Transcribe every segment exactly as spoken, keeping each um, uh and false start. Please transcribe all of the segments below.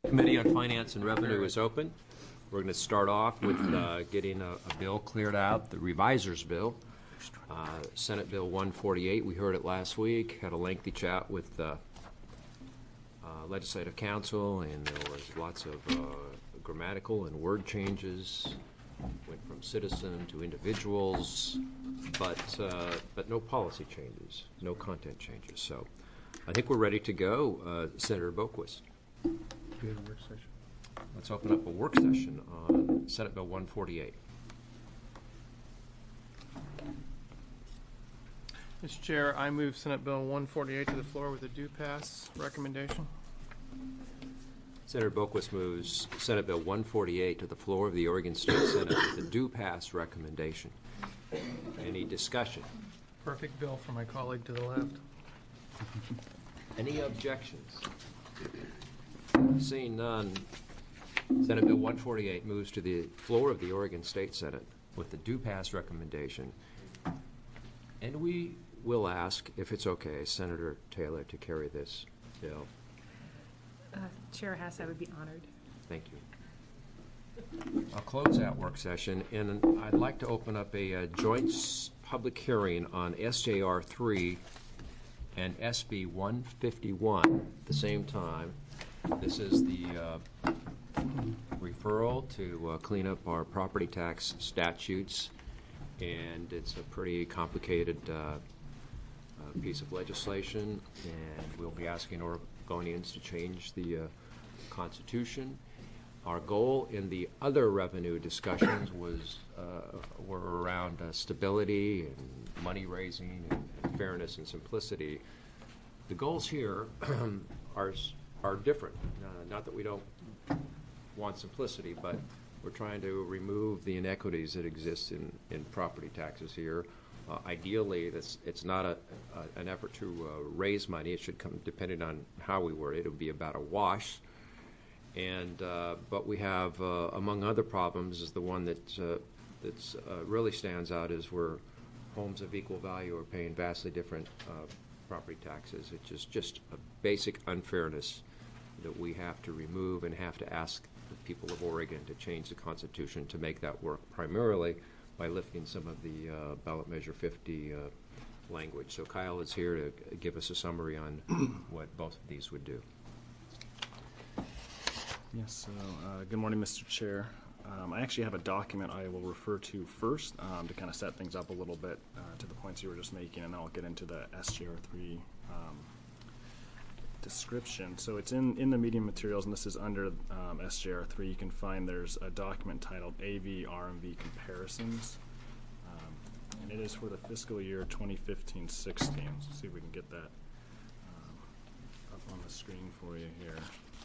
Committee on Finance and Revenue is open. We're going to start off with uh, getting a, a bill cleared out, the reviser's bill, uh, Senate Bill one forty-eight. We heard it last week, had a lengthy chat with the uh, Legislative Council, and there was lots of uh, grammatical and word changes. Went from citizen to individuals, but uh, but no policy changes, no content changes. So I think we're ready to go. Uh, Senator Boquist. Work session. Let's open up a work session on Senate Bill one forty-eight. Mister Chair, I move Senate Bill one forty-eight to the floor with a due pass recommendation. Senator Boquist moves Senate Bill one forty-eight to the floor of the Oregon State Senate with a due pass recommendation. Any discussion? Perfect bill for my colleague to the left. Any objections? Seeing none, Senate Bill one forty-eight moves to the floor of the Oregon State Senate with the due pass recommendation. And we will ask, if it's okay, Senator Taylor to carry this bill. Uh, Chair Hess, I would be honored. Thank you. I'll close that work session, and I'd like to open up a, a joint s- public hearing on S J R three and S B one fifty-one at the same time. This is the uh, referral to uh, clean up our property tax statutes, and it's a pretty complicated uh, uh, piece of legislation, and we'll be asking Oregonians to change the uh, Constitution. Our goal in the other revenue discussions was uh, were around uh, stability and money raising and fairness and simplicity. The goals here are are different. Uh, not that we don't want simplicity, but we're trying to remove the inequities that exist in, in property taxes here. Uh, ideally, that's, it's not a, a, an effort to uh, raise money. It should come, depending on how we word it, it would be about a wash. And uh, but we have, uh, among other problems, is the one that uh, that's uh, really stands out is where homes of equal value are paying vastly different uh, property taxes. It's just, just a basic unfairness that we have to remove and have to ask the people of Oregon to change the Constitution to make that work, primarily by lifting some of the uh, ballot measure fifty uh, language. So Kyle is here to give us a summary on what both of these would do. Yes, so uh, good morning, Mister Chair. Um, I actually have a document I will refer to first um, to kind of set things up a little bit uh, to the points you were just making, and then I'll get into the S J R three um, description. So it's in, in the meeting materials, and this is under um, S J R three. You can find there's a document titled A V R M V Comparisons, um, and it is for the fiscal year twenty fifteen sixteen. So let's see if we can get that um, up on the screen for you here.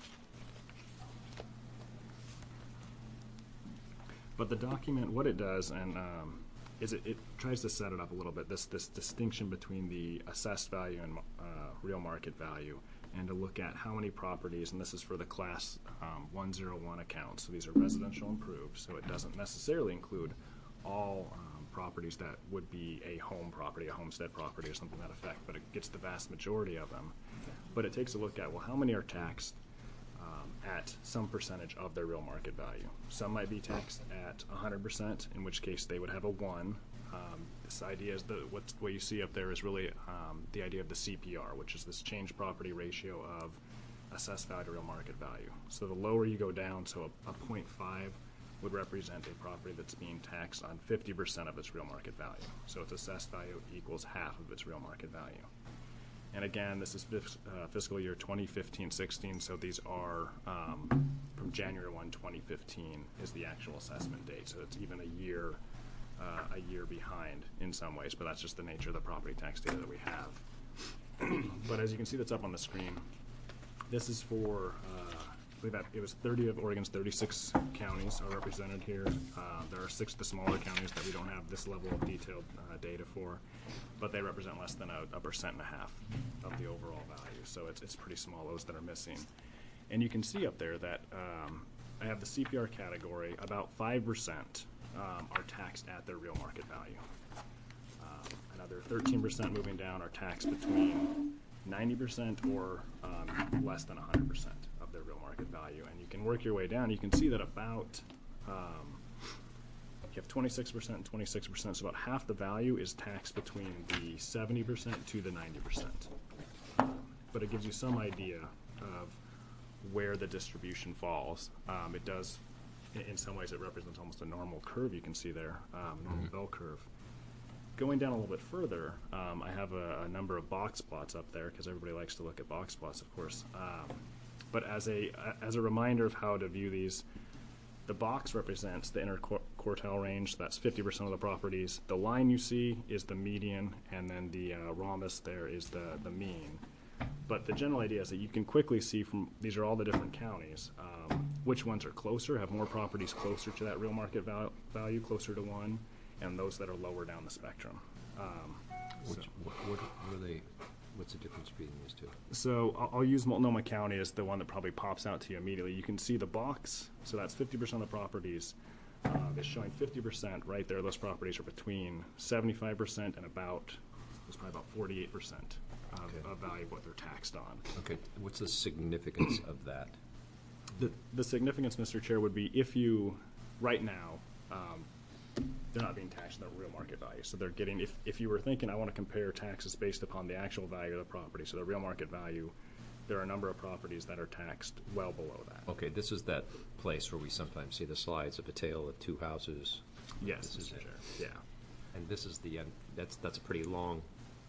But the document, what it does, and um, is it, it tries to set it up a little bit, this this distinction between the assessed value and uh, real market value, and to look at how many properties, and this is for the class um, one oh one accounts, so these are residential improved, so it doesn't necessarily include all um, properties that would be a home property, a homestead property or something to that effect, but it gets the vast majority of them. But it takes a look at, well, how many are taxed Um, at some percentage of their real market value. Some might be taxed at one hundred percent, in which case they would have a one. Um, this idea is that what, what you see up there is really um, the idea of the C P R, which is this change property ratio of assessed value to real market value. So the lower you go down, so a, a zero point five would represent a property that's being taxed on fifty percent of its real market value. So its assessed value equals half of its real market value. And again, this is uh, fiscal year twenty fifteen sixteen, so these are um, from January first, twenty fifteen is the actual assessment date. So it's even a year, uh, a year behind in some ways, but that's just the nature of the property tax data that we have. But as you can see, that's up on the screen. This is for, uh, I believe that it was thirty of Oregon's thirty-six counties are represented here. Uh, there are six of the smaller counties that we don't have this level of detailed uh, data for, but they represent less than a, a percent and a half of the overall value. So it's, it's pretty small, those that are missing. And you can see up there that um, I have the C P R category, about five percent um, are taxed at their real market value. Um, another thirteen percent moving down are taxed between ninety percent or um, less than one hundred percent of of their real market value. And you can work your way down. You can see that about, um, you have twenty-six percent and twenty-six percent, so about half the value is taxed between the seventy percent to the ninety percent. But it gives you some idea of where the distribution falls. Um, it does, in, in some ways, it represents almost a normal curve you can see there, um, normal Mm-hmm. bell curve. Going down a little bit further, um, I have a, a number of box plots up there because everybody likes to look at box plots, of course. Um, but as a as a reminder of how to view these, the box represents the inner qu- quartile range. That's fifty percent of the properties. The line you see is the median, and then the uh, rhombus there is the the mean. But the general idea is that you can quickly see from these are all the different counties, um, which ones are closer, have more properties closer to that real market val- value, closer to one, and those that are lower down the spectrum. Um, Which, what, what what are they, what's the difference between these two? So I'll, I'll use Multnomah County as the one that probably pops out to you immediately. You can see the box, so that's fifty percent of the properties. Uh, it's showing fifty percent right there. Those properties are between seventy-five percent and about, there's probably about forty-eight percent of, Okay. of value of what they're taxed on. Okay, what's the significance of that? The, the significance, Mister Chair, would be if you, right now, um, they're not being taxed on the real market value. So they're getting, if, if you were thinking, I want to compare taxes based upon the actual value of the property, so the real market value, there are a number of properties that are taxed well below that. Okay, this is that place where we sometimes see the slides of a tale of two houses. Yes, This is Mister it. Chair, yeah. And this is the, end. that's, that's a pretty long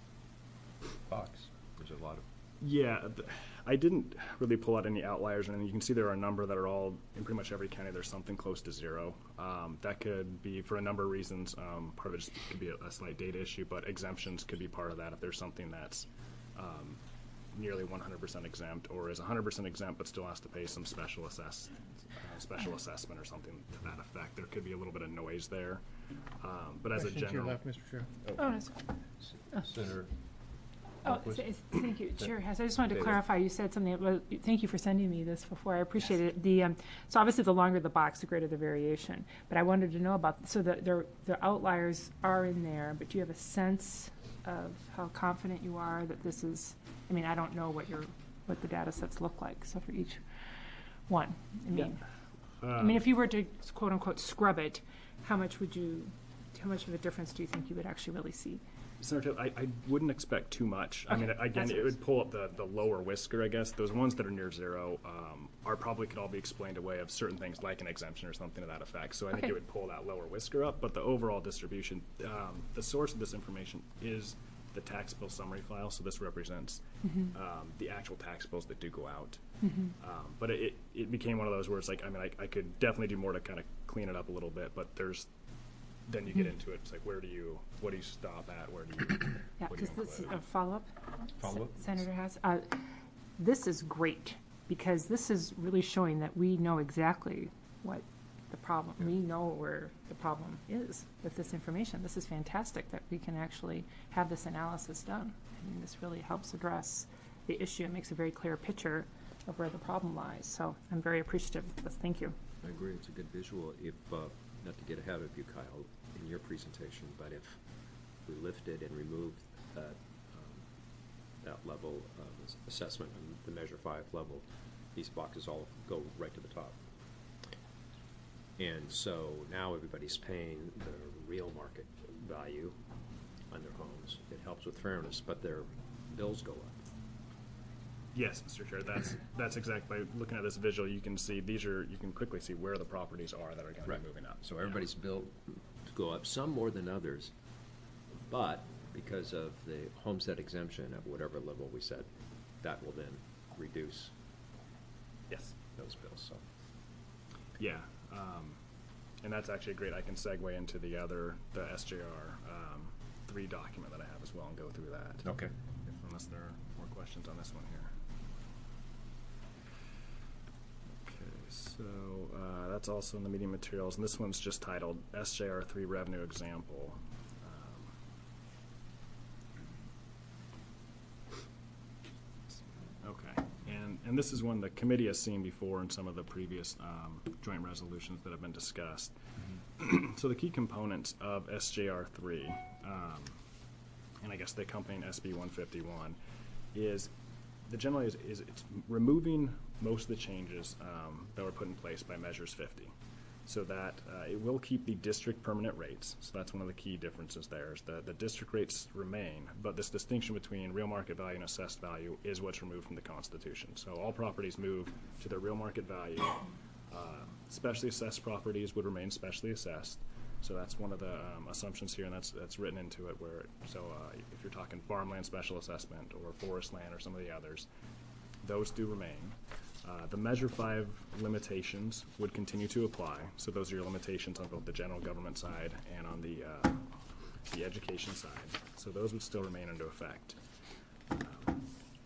box. There's a lot of, Yeah, th- I didn't really pull out any outliers, and you can see there are a number that are all, in pretty much every county, there's something close to zero. Um, that could be for a number of reasons. Um, part of it just could be a, a slight data issue, but exemptions could be part of that if there's something that's um, nearly one hundred percent exempt, or is one hundred percent exempt but still has to pay some special assess, uh, special assessment or something to that effect. There could be a little bit of noise there. Um, but as a Question to your general, left, Mister Chair. Oh, no, sorry. Senator, Oh, Marquis? th- thank you, Chair Hess. I just wanted to David. clarify, you said something, well, thank you for sending me this before, I appreciate it. The, um, so obviously, the longer the box, the greater the variation. But I wanted to know about, so the, the the outliers are in there, but do you have a sense of how confident you are that this is, I mean, I don't know what your, what the data sets look like, so for each one. I mean, I mean, if you were to quote-unquote scrub it, how much would you, how much of a difference do you think you would actually really see? Senator, I, I wouldn't expect too much. I mean, Okay, again, that's it what- would pull up the, the lower whisker, I guess. Those ones that are near zero um, are probably could all be explained away of certain things like an exemption or something to that effect. So I think Okay. it would pull that lower whisker up. But the overall distribution, um, the source of this information is the tax bill summary file. So this represents Mm-hmm. um, the actual tax bills that do go out. Um, but it, it became one of those where it's like, I mean, I, I could definitely do more to kind of clean it up a little bit, but there's then you get Mm-hmm. into it. It's like, where do you, what do you stop at? Where do you, Yeah, what do because you this, include? a follow-up? Follow-up? Se- Senator Haas, uh, this is great, because this is really showing that we know exactly what the problem, we know where the problem is with this information. This is fantastic that we can actually have this analysis done. I mean, this really helps address the issue and makes a very clear picture of where the problem lies. So I'm very appreciative of this. Thank you. I agree, it's a good visual. If, uh, not to get ahead of you, Kyle, in your presentation, but if we lifted and removed that, um, that level of ass- assessment, and the Measure Five level, these boxes all go right to the top. And so now everybody's paying the real market value on their homes. It helps with fairness, but their bills go up. Yes, Mister Chair, that's, that's exactly, by looking at this visual, you can see, these are, you can quickly see where the properties are that are gonna Right. be moving up. So everybody's bill to go up, some more than others, but because of the homestead exemption at whatever level we said, that will then reduce Yes, those bills, so. yeah, um, and that's actually great, I can segue into the other, the S J R, um, three document that I have as well and go through that. Okay. If- Unless there are more questions on this one here. Okay, so, uh, that's also in the meeting materials, and this one's just titled S J R three Revenue Example. Um, Okay, and, and this is one the committee has seen before in some of the previous um, joint resolutions that have been discussed. So the key components of S J R three, um, and I guess the accompanying S B one fifty-one, is the general is, is it's removing most of the changes um, that were put in place by Measures fifty. So that uh, it will keep the district permanent rates. So that's one of the key differences there is the, the district rates remain, but this distinction between real market value and assessed value is what's removed from the Constitution. So all properties move to their real market value. Uh, specially assessed properties would remain specially assessed. So that's one of the um, assumptions here, and that's that's written into it. Where so uh, if you're talking farmland special assessment or forest land or some of the others, those do remain. Uh, the Measure five limitations would continue to apply. So those are your limitations on both the general government side and on the uh, the education side. So those would still remain into effect. Um,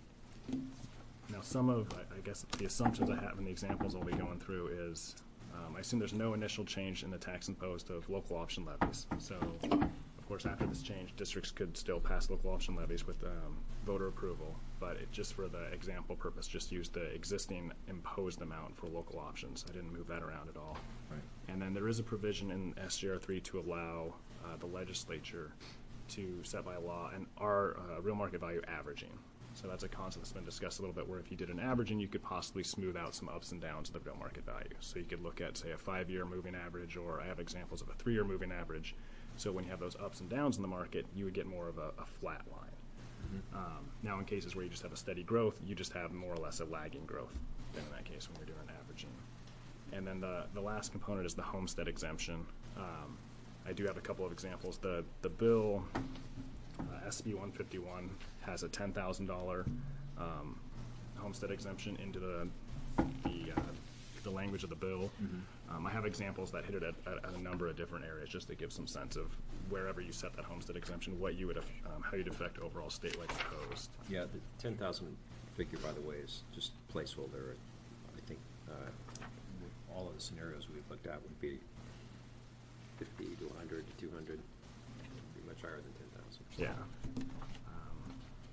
now, some of I, I guess the assumptions I have in the examples I'll be going through is. Um, I assume there's no initial change in the tax imposed of local option levies. So, of course, after this change, districts could still pass local option levies with um, voter approval, but it, just for the example purpose, just use the existing imposed amount for local options. I didn't move that around at all. Right. And then there is a provision in S J R three to allow uh, the legislature to set by law an R uh, real market value averaging. So that's a concept that's been discussed a little bit where if you did an averaging, you could possibly smooth out some ups and downs of the real market value. So you could look at, say, a five-year moving average, or I have examples of a three-year moving average. So when you have those ups and downs in the market, you would get more of a, a flat line. Mm-hmm. um, now in cases where you just have a steady growth, you just have more or less a lagging growth than in that case when you're doing an averaging. And then the, the last component is the homestead exemption. Um, I do have a couple of examples. The, the bill... Uh, S B one fifty-one has a ten thousand dollars um, homestead exemption into the the, uh, the language of the bill. Mm-hmm. um, I have examples that hit it at, at, at a number of different areas just to give some sense of wherever you set that homestead exemption, what you would af- um, how you'd affect overall statewide imposed. Yeah, the ten thousand figure, by the way, is just placeholder. I think uh, all of the scenarios we've looked at would be fifty to one hundred to two hundred, be much higher than ten thousand. Yeah. Um,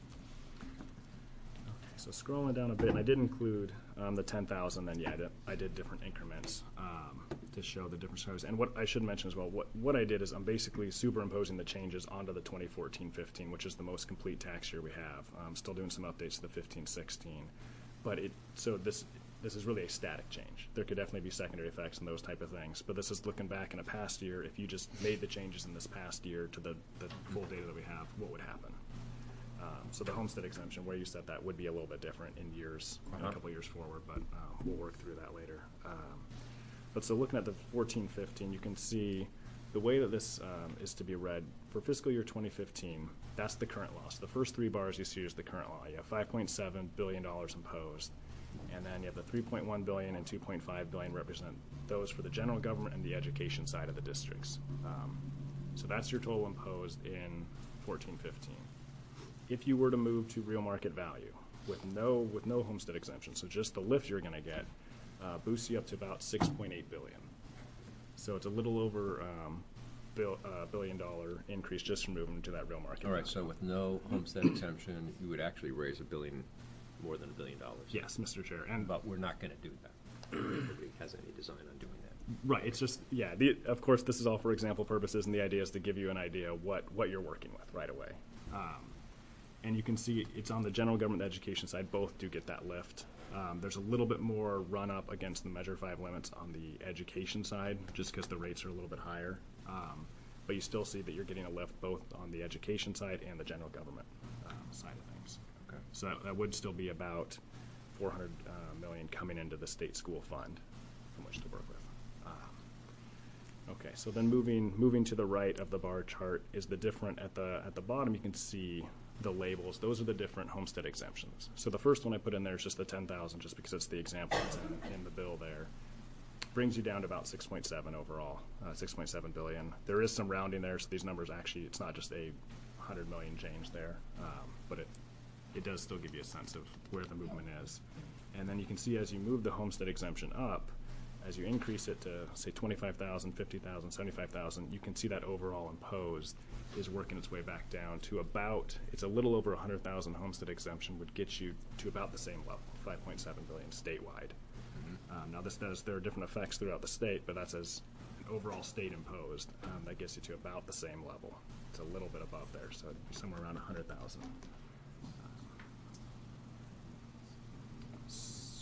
okay, so scrolling down a bit, and I did include um, the ten thousand, then yeah, I did, I did different increments um, to show the different scenarios. And what I should mention as well, what, what I did is I'm basically superimposing the changes onto the twenty fourteen fifteen, which is the most complete tax year we have. I'm still doing some updates to the fifteen sixteen. But it, so this, this is really a static change. There could definitely be secondary effects and those type of things. But this is looking back in a past year. If you just made the changes in this past year to the, the full data that we have, what would happen? Um, so the homestead exemption, where you set that, would be a little bit different in years, in a couple years forward. But um, we'll work through that later. Um, but so looking at the fourteen fifteen, you can see the way that this um, is to be read for fiscal year twenty fifteen. That's the current law. So the first three bars you see is the current law. You have five point seven billion dollars imposed. And then you have the three point one billion dollars and two point five billion dollars represent those for the general government and the education side of the districts. Um, so that's your total imposed in fourteen fifteen. If you were to move to real market value with no with no homestead exemption, so just the lift you're going to get, uh, boosts you up to about six point eight billion dollars. So it's a little over um, bill, uh, billion dollar increase just from moving to that real market. All right, value. so with no homestead exemption, you would actually raise a billion, more than a billion dollars. Yes, Mister Chair. And But we're not going to do that. Nobody has any design on doing that. right, it's just yeah. The, of course, this is all for example purposes, and the idea is to give you an idea what what you're working with right away. Um, and you can see it's on the general government education side. Both do get that lift. Um, there's a little bit more run up against the Measure five limits on the education side, just because the rates are a little bit higher. Um, but you still see that you're getting a lift both on the education side and the general government um, side of things. Okay. So that, that would still be about four hundred uh, million coming into the state school fund from which to work with. Um, okay, so then moving moving to the right of the bar chart is the different at the at the bottom. You can see the labels. Those are the different homestead exemptions. So the first one I put in there is just the ten thousand, just because it's the example that's in, in the bill there. Brings you down to about six point seven overall, uh, six point seven billion. There is some rounding there, so these numbers actually, it's not just a one hundred million change there, um, but it it does still give you a sense of where the movement is. And then you can see as you move the homestead exemption up, as you increase it to, say, twenty-five thousand, fifty thousand, seventy-five thousand, you can see that overall imposed is working its way back down to about, it's a little over one hundred thousand homestead exemption would get you to about the same level, five point seven billion statewide. Mm-hmm. Um, now this does, there are different effects throughout the state, but that's as an overall state imposed. Um, that gets you to about the same level. It's a little bit above there, so it'd be somewhere around one hundred thousand.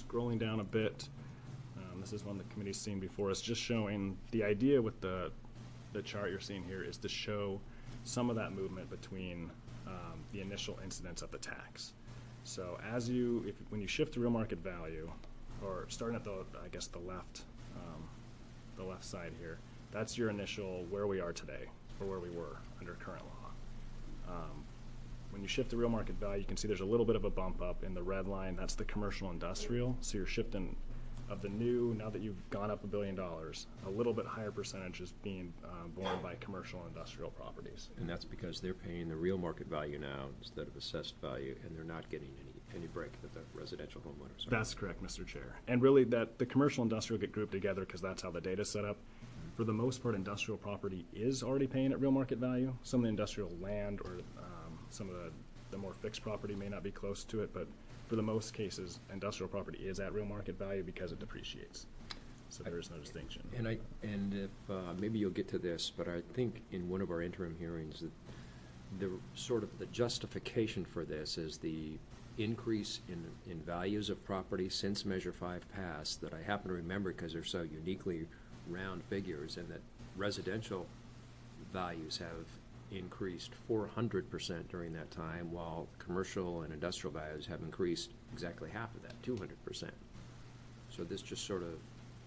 scrolling down a bit, um, this is one the committee's seen before. It's just showing the idea with the the chart you're seeing here is to show some of that movement between um, the initial incidence of the tax. So as you, if when you shift to real market value, or starting at the, I guess the left, um, the left side here, that's your initial where we are today, or where we were under current law. Um, when you shift to real market value, you can see there's a little bit of a bump up in the red line. That's the commercial industrial. So you're shifting of the new, now that you've gone up a billion dollars, a little bit higher percentage is being uh, borne by commercial and industrial properties. And that's because they're paying the real market value now instead of assessed value, and they're not getting any, any break that the residential homeowners are. That's correct, Mister Chair. And really, that the commercial industrial get grouped together because that's how the data's set up. For the most part, industrial property is already paying at real market value. Some of the industrial land or um, some of the, the more fixed property may not be close to it, but for the most cases, industrial property is at real market value because it depreciates. So there is no distinction. And I, and if, uh, maybe you'll get to this, but I think in one of our interim hearings, that the sort of the justification for this is the increase in, in values of property since Measure five passed that I happen to remember because they're so uniquely round figures, and that residential values have increased four hundred percent during that time, while commercial and industrial values have increased exactly half of that, two hundred percent. So this just sort of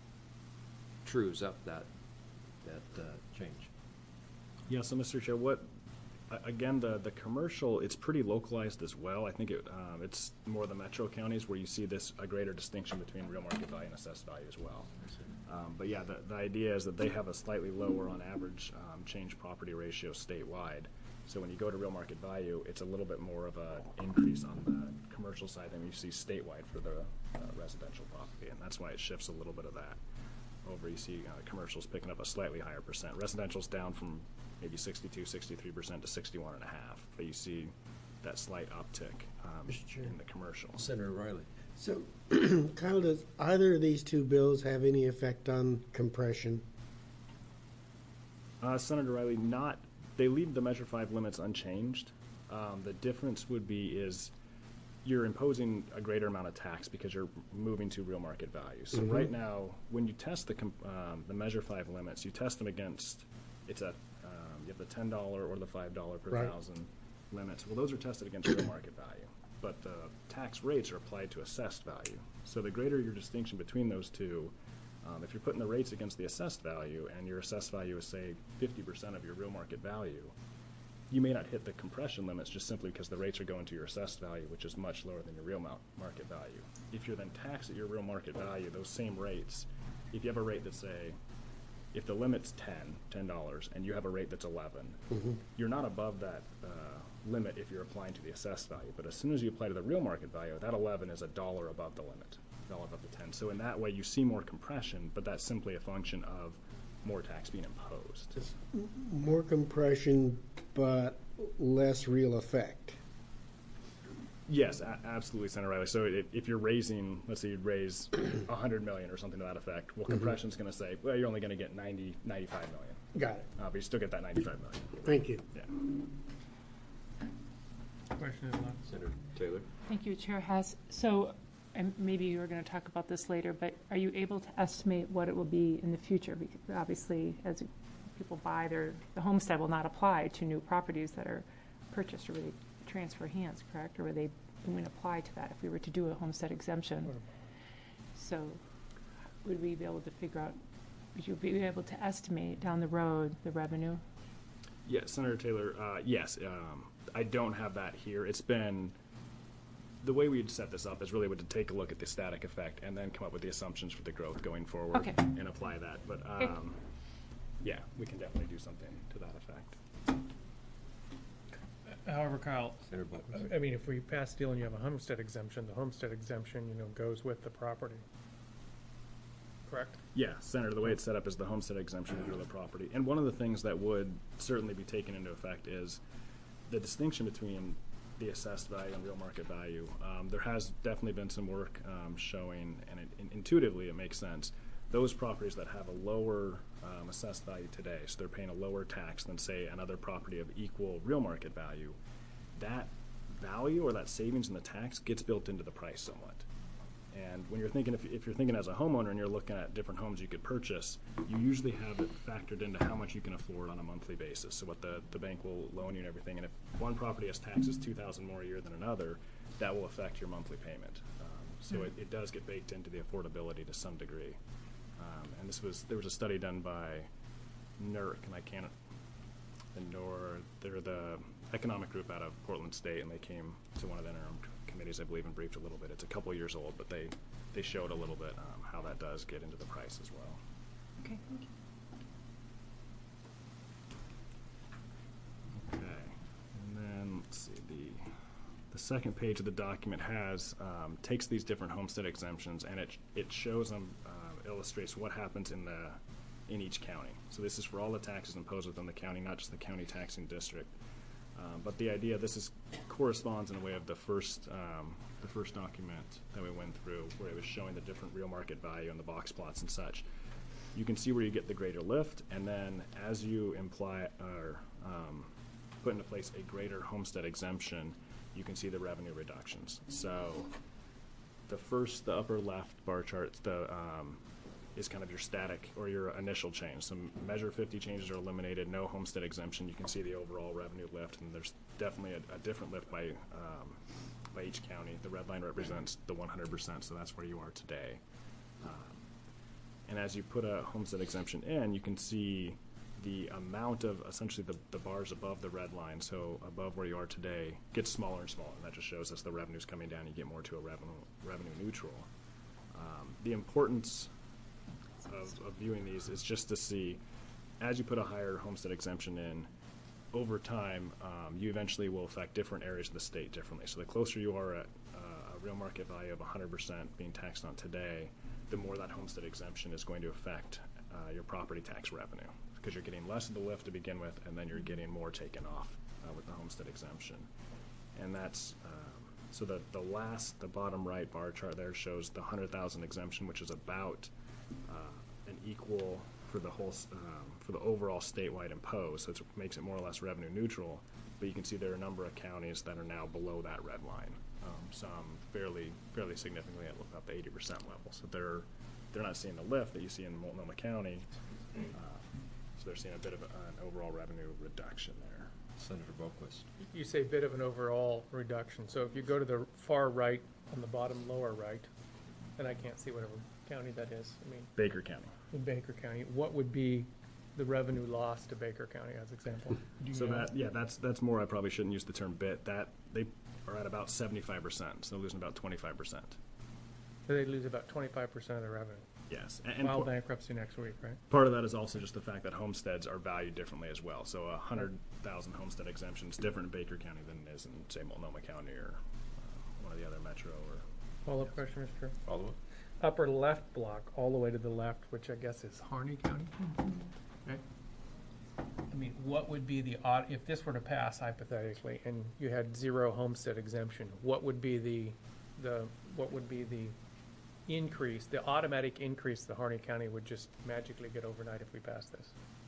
trues up that, that uh, change. Yeah, so Mister Chair, what, a- again, the, the commercial, it's pretty localized as well. I think it, um, it's more the metro counties where you see this, a greater distinction between real market value and assessed value as well. Um, but yeah, the, the idea is that they have a slightly lower on average um, change property ratio statewide. So when you go to real market value, it's a little bit more of a increase on the commercial side than you see statewide for the uh, residential property, and that's why it shifts a little bit of that over. You see uh, commercials picking up a slightly higher percent. Residential's down from maybe sixty-two, sixty-three percent to sixty-one and a half, but you see that slight uptick um, Mister Chair. in the commercial. Senator Riley. So, Kyle, does either of these two bills have any effect on compression? Uh, Senator Riley, not, they leave the Measure five limits unchanged. Um, the difference would be is you're imposing a greater amount of tax because you're moving to real market value. So right now, when you test the com- um, the Measure five limits, you test them against, it's a, um, you have the ten dollar or the five dollar per Right. thousand limits. Well, those are tested against real market value, but the tax rates are applied to assessed value. So the greater your distinction between those two, um, if you're putting the rates against the assessed value and your assessed value is, say, fifty percent of your real market value, you may not hit the compression limits just simply because the rates are going to your assessed value, which is much lower than your real mount market value. If you're then taxed at your real market value, those same rates, if you have a rate that's, say, if the limit's ten, ten dollars, and you have a rate that's eleven, you're not above that uh, limit if you're applying to the assessed value. But as soon as you apply to the real market value, that eleven is a dollar above the limit, a dollar above the ten. So in that way, you see more compression, but that's simply a function of more tax being imposed. Just more compression, but less real effect. Yes, a- absolutely, Senator Riley. So if, if you're raising, let's say you'd raise one hundred million or something to that effect, well, compression's going to say, well, you're only going to get ninety, ninety-five million. Got it. Uh, but you still get that ninety-five million. Thank you. Yeah. Question is left. Senator Taylor. Thank you, Chair Hess. So, and maybe you were going to talk about this later, but are you able to estimate what it will be in the future? Because obviously, as people buy, their the homestead will not apply to new properties that are purchased, or will they transfer hands, correct? Or will they even apply to that if we were to do a homestead exemption? So, would we be able to figure out? Would you be able to estimate down the road the revenue? Yes, Senator Taylor, uh, yes. Um, I don't have that here. It's been, the way we'd set this up is really would to take a look at the static effect and then come up with the assumptions for the growth going forward Okay. and apply that. But Okay. um, yeah, we can definitely do something to that effect. However, Kyle, Senator Buckles. I mean, if we pass a deal and you have a homestead exemption, the homestead exemption, you know, goes with the property. Correct? Yeah, Senator, the way it's set up is the homestead exemption would go to the property. And one of the things that would certainly be taken into effect is the distinction between the assessed value and real market value. Um, there has definitely been some work um, showing, and it, in, intuitively it makes sense, those properties that have a lower um, assessed value today, so they're paying a lower tax than, say, another property of equal real market value, that value or that savings in the tax gets built into the price somewhat. And when you're thinking, if, if you're thinking as a homeowner and you're looking at different homes you could purchase, you usually have it factored into how much you can afford on a monthly basis. So what the, the bank will loan you and everything. And if one property has taxes two thousand more a year than another, that will affect your monthly payment. Um, so it, it does get baked into the affordability to some degree. Um, and this was, there was a study done by N E R C, and I can't, the Nor, they're the economic group out of Portland State, and they came to one of the interim committees, I believe, and briefed a little bit. It's a couple years old, but they, they showed a little bit um, how that does get into the price as well. Okay, thank you. Okay, and then let's see, the the second page of the document has um, takes these different homestead exemptions, and it it shows them, uh, illustrates what happens in the in each county. So this is for all the taxes imposed within the county, not just the county taxing district. Um, but the idea, this is corresponds in a way of the first um, the first document that we went through, where it was showing the different real market value and the box plots and such. You can see where you get the greater lift, and then as you imply or um, put into place a greater homestead exemption, you can see the revenue reductions. So the first, the upper left bar chart, the um, is kind of your static or your initial change. So measure fifty changes are eliminated, no homestead exemption. You can see the overall revenue lift, and there's definitely a, a different lift by um, by each county. The red line represents the one hundred percent, so that's where you are today. Um, and as you put a homestead exemption in, you can see the amount of essentially the, the bars above the red line, so above where you are today, gets smaller and smaller, and that just shows us the revenue's coming down. You get more to a revenue revenue neutral. Um, the importance Of, of viewing these is just to see, as you put a higher homestead exemption in, over time, um, you eventually will affect different areas of the state differently. So the closer you are at uh, a real market value of one hundred percent being taxed on today, the more that homestead exemption is going to affect uh, your property tax revenue, because you're getting less of the lift to begin with, and then you're getting more taken off uh, with the homestead exemption. And that's, um, so the, the last, the bottom right bar chart there shows the one hundred thousand exemption, which is about uh, an equal for the whole, um, for the overall statewide imposed, so it makes it more or less revenue neutral. But you can see there are a number of counties that are now below that red line, um, some fairly fairly significantly at about the eighty percent level. So they're they're not seeing the lift that you see in Multnomah County, uh, so they're seeing a bit of a, an overall revenue reduction there. Senator Boquist. You say bit of an overall reduction, so if you go to the far right, on the bottom lower right, and I can't see whatever county that is, I mean, Baker County. in Baker County, what would be the revenue loss to Baker County as example? Do you So know? that, yeah, that's that's more. I probably shouldn't use the term bit. That they are at about seventy-five percent, so they're losing about twenty-five percent. So they lose about twenty-five percent of their revenue. Yes, and, and File par- bankruptcy next week, right? part of that is also just the fact that homesteads are valued differently as well. So a hundred thousand homestead exemption is different in Baker County than it is in, say, Multnomah County or uh, one of the other metro or. Follow-up question, Mister Chair. Follow up? Upper left block, all the way to the left, which I guess is Harney County. Okay. I mean, what would be the odd, if this were to pass hypothetically, and you had zero homestead exemption, what would be the, the, what would be the increase, the automatic increase the Harney County would just magically get overnight if we pass this?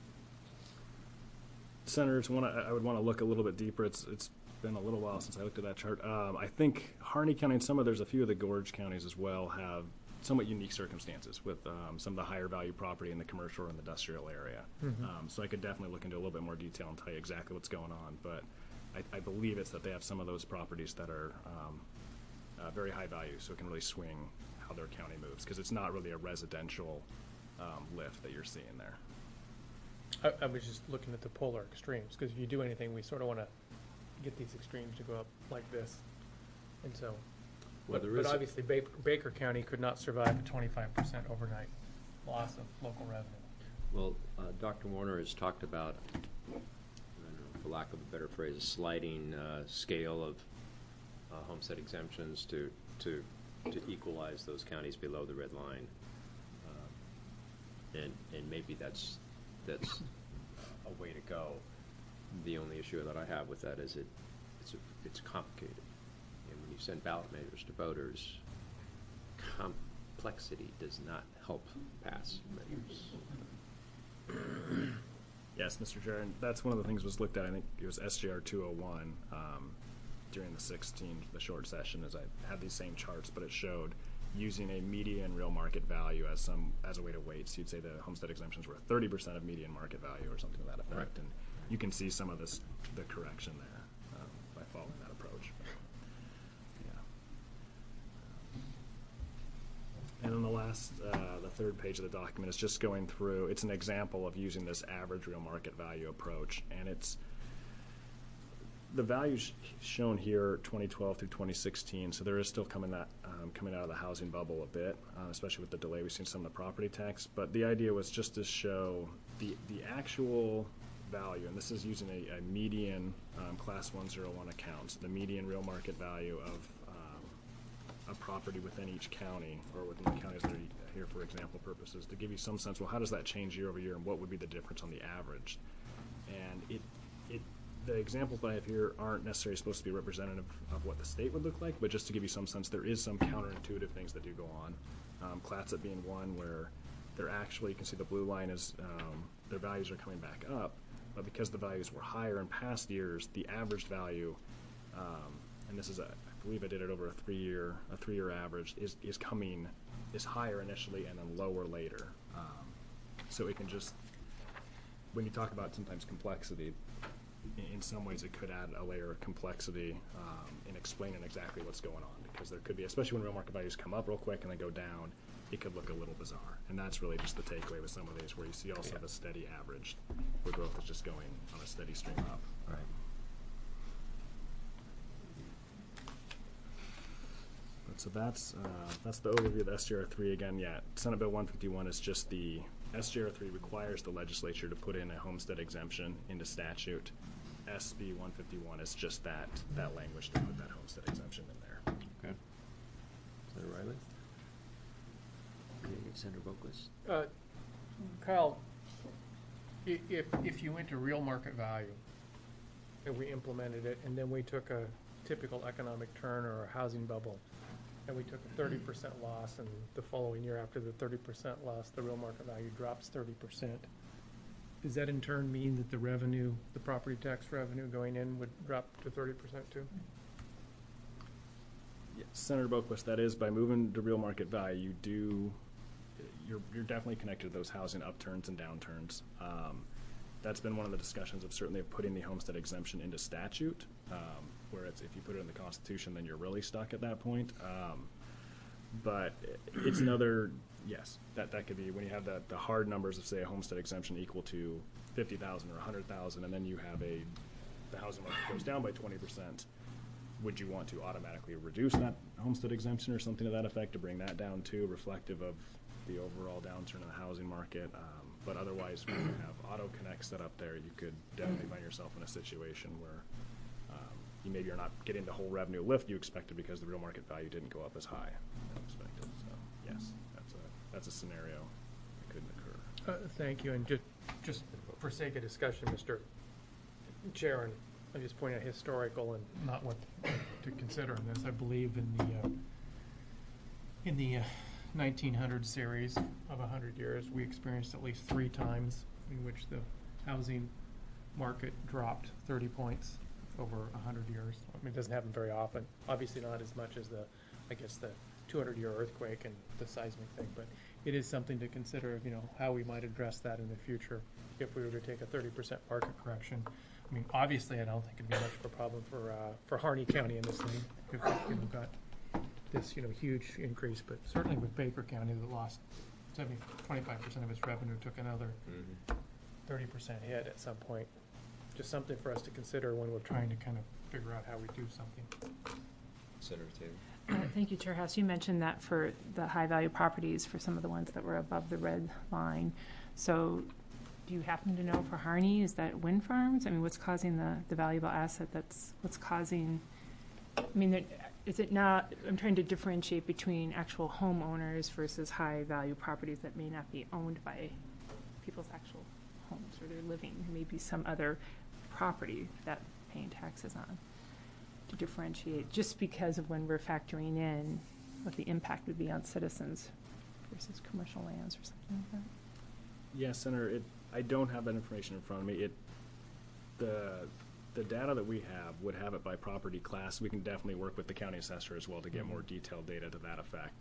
Senators, one I I would want to look a little bit deeper. It's it's been a little while since I looked at that chart. Um, I think Harney County and some of there's a few of the gorge counties as well have somewhat unique circumstances with um, some of the higher value property in the commercial or in the industrial area. Mhm. Um, so I could definitely look into a little bit more detail and tell you exactly what's going on. But I, I believe it's that they have some of those properties that are um, uh, very high value, so it can really swing how their county moves, because it's not really a residential um, lift that you're seeing there. I, I was just looking at the polar extremes, because if you do anything, we sort of want to get these extremes to go up like this. And so, Well, but, there but is a- obviously Baker, Baker County could not survive a twenty-five percent overnight loss of local revenue. Well, uh, Doctor Warner has talked about, I don't know, for lack of a better phrase, a sliding uh, scale of uh, homestead exemptions to, to, to equalize those counties below the red line. Uh, and, and maybe that's, that's a way to go. The only issue that I have with that is it, it's, a, it's complicated. And when you send ballot measures to voters, complexity does not help pass measures. Yes, Mister Chair, and that's one of the things was looked at. I think it was S J R two oh one um, during the sixteen, the short session, as I had these same charts, but it showed using a median real market value as some, as a way to weight. So you'd say the homestead exemptions were thirty percent of median market value or something to that effect. Right. And you can see some of this, the correction there um, by following that approach. Yeah. And then the last, uh, the third page of the document is just going through, it's an example of using this average real market value approach. And it's, the values shown here, twenty twelve through twenty sixteen, so there is still coming that um, coming out of the housing bubble a bit, uh, especially with the delay we've seen some of the property tax. But the idea was just to show the the actual value, and this is using a, a median um, class one zero one accounts, the median real market value of um, a property within each county, or within the counties that are here for example purposes, to give you some sense, well, how does that change year over year, and what would be the difference on the average? And it it the examples that I have here aren't necessarily supposed to be representative of what the state would look like, but just to give you some sense, there is some counterintuitive things that do go on. Um, Clatsop being one where they're actually, you can see the blue line is, um, their values are coming back up, but because the values were higher in past years, the average value, um, and this is, a, I believe I did it over a three-year, a three-year average, is, is coming, is higher initially and then lower later. Um, so it can just, when you talk about sometimes complexity, in some ways it could add a layer of complexity um, in explaining exactly what's going on, because there could be, especially when real market values come up real quick and then go down, it could look a little bizarre. And that's really just the takeaway with some of these, where you see also Yeah. the steady average, where growth is just going on a steady stream up. Right. But so that's uh, that's the overview of the S J R three. Again, yeah, Senate Bill one fifty-one is just the, S J R three requires the legislature to put in a homestead exemption into statute. S B one fifty-one is just that, that language to put that homestead exemption in there. Okay. Senator Riley? Okay, Senator Boquist? Uh, Kyle, i- if, if you went to real market value and we implemented it, and then we took a typical economic turn or a housing bubble, and we took a thirty percent loss, and the following year after the thirty percent loss, the real market value drops thirty percent, does that in turn mean that the revenue, the property tax revenue going in would drop to thirty percent too? Yeah, Senator Boquist, that is, by moving to real market value, you do, you're, you're definitely connected to those housing upturns and downturns. Um, that's been one of the discussions of certainly of putting the homestead exemption into statute, um, where it's, if you put it in the Constitution, then you're really stuck at that point. Um, but it's another, yes, that, that could be, when you have that, the hard numbers of, say, a homestead exemption equal to fifty thousand or one hundred thousand, and then you have a, the housing market goes down by twenty percent, would you want to automatically reduce that homestead exemption or something to that effect to bring that down too, reflective of the overall downturn in the housing market? Um, but otherwise, when you have auto connect set up there, you could definitely find yourself in a situation where um, you maybe are not getting the whole revenue lift you expected because the real market value didn't go up as high as expected. So yes, that's a that's a scenario that couldn't occur. Uh, Thank you, and just, just for sake of discussion, Mister Chair, and I just point out historical and not what to consider in this. I believe in the, uh, in the uh, nineteen hundred series of one hundred years, we experienced at least three times in which the housing market dropped thirty points over one hundred years. I mean, it doesn't happen very often. Obviously not as much as the, I guess, the two hundred year earthquake and the seismic thing, but it is something to consider, you know, how we might address that in the future if we were to take a thirty percent market correction. I mean, obviously, I don't think it'd be much of a problem for, uh, for Harney County in this thing, because, you know, got this, you know, huge increase, but certainly with Baker County that lost seventy, twenty-five percent of its revenue, took another thirty percent hit at some point. Just something for us to consider when we're trying to kind of figure out how we do something. Senator Taylor? Uh, Thank you, Chair House. You mentioned that for the high-value properties, for some of the ones that were above the red line. So do you happen to know for Harney, is that wind farms? I mean, what's causing the, the valuable asset that's, what's causing, I mean, there- is it not, I'm trying to differentiate between actual homeowners versus high-value properties that may not be owned by people's actual homes or they're living, maybe some other property that paying taxes on, to differentiate, just because of when we're factoring in what the impact would be on citizens versus commercial lands or something like that. Yeah, Senator, it, I don't have that information in front of me. It, the, the data that we have would have it by property class. We can definitely work with the county assessor as well to get more detailed data to that effect.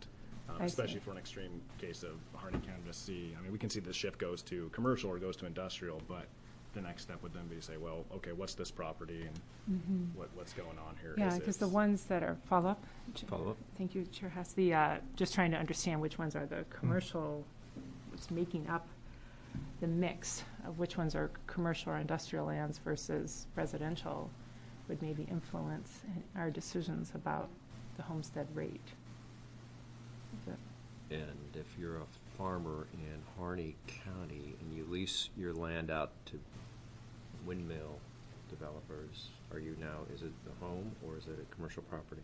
um, I especially see. for an extreme case of Harney County to see. I mean, we can see the shift goes to commercial or goes to industrial, but the next step would then be to say, well, okay, what's this property and what, what's going on here? Mm-hmm. Yeah, Is because it- the ones that are, follow up? Follow up? Thank you, Chair Hess. The, uh, just trying to understand which ones are the commercial, what's making up the mix of which ones are commercial or industrial lands versus residential would maybe influence our decisions about the homestead rate. Is it- And if you're a farmer in Harney County and you lease your land out to windmill developers, are you now, is it a home or is it a commercial property?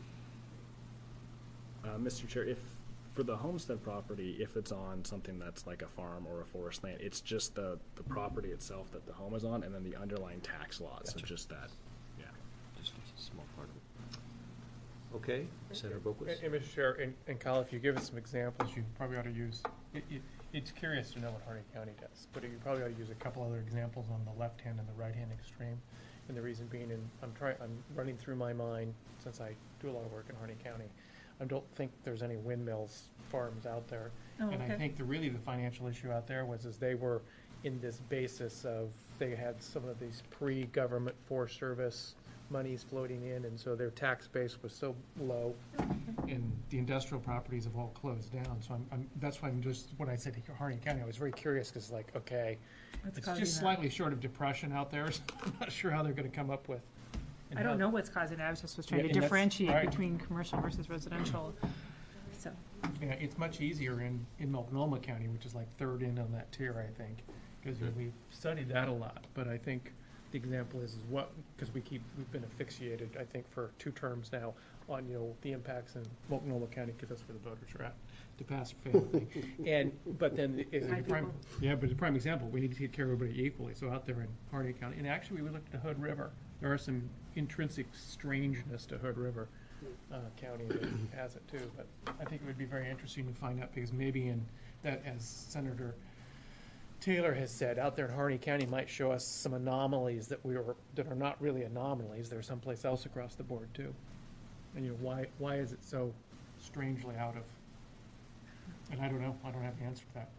Uh, Mister Chair, if, for the homestead property, if it's on something that's like a farm or a forest land, it's just the, the property itself that the home is on, and then the underlying tax laws, so Gotcha. just that, yeah. Just a small part of it. Okay, Senator And, Boquist? and Mister Chair, and, and Kyle, if you give us some examples, you probably ought to use, it, it, it's curious to know what Harney County does, but you probably ought to use a couple other examples on the left-hand and the right-hand extreme. And the reason being, and I'm trying, I'm running through my mind, since I do a lot of work in Harney County, I don't think there's any windmills farms out there. Oh, And I okay. think the, really the financial issue out there was is they were in this basis of, they had some of these pre-government Forest Service monies floating in, and so their tax base was so low. And the industrial properties have all closed down, so I'm, I'm, that's why I'm just, when I said Harney County, I was very curious, because like, okay, What's it's causing just that? slightly short of depression out there, so I'm not sure how they're gonna come up with. and I don't how- know what's causing it. I was just was trying Yeah, to and that's differentiate right. between commercial versus residential. So, Yeah, it's much easier in, in Multnomah County, which is like third in on that tier, I think, because we've studied that a lot. But I think the example is, is what, because we keep, we've been asphyxiated, I think, for two terms now on, you know, the impacts in Multnomah County, because that's where the voters are at, to pass or fail thing. And, but then, is Hi, a prime, people. yeah, but the prime example, we need to take care of everybody equally. So out there in Harney County, and actually, we looked at the Hood River. There are some intrinsic strangeness to Hood River uh, County that has it too. But I think it would be very interesting to find out, because maybe in that, as Senator Taylor has said, out there in Harney County might show us some anomalies that we were, that are not really anomalies. They're someplace else across the board too. And you know, why, why is it so strangely out of, and I don't know, I don't have the answer to that.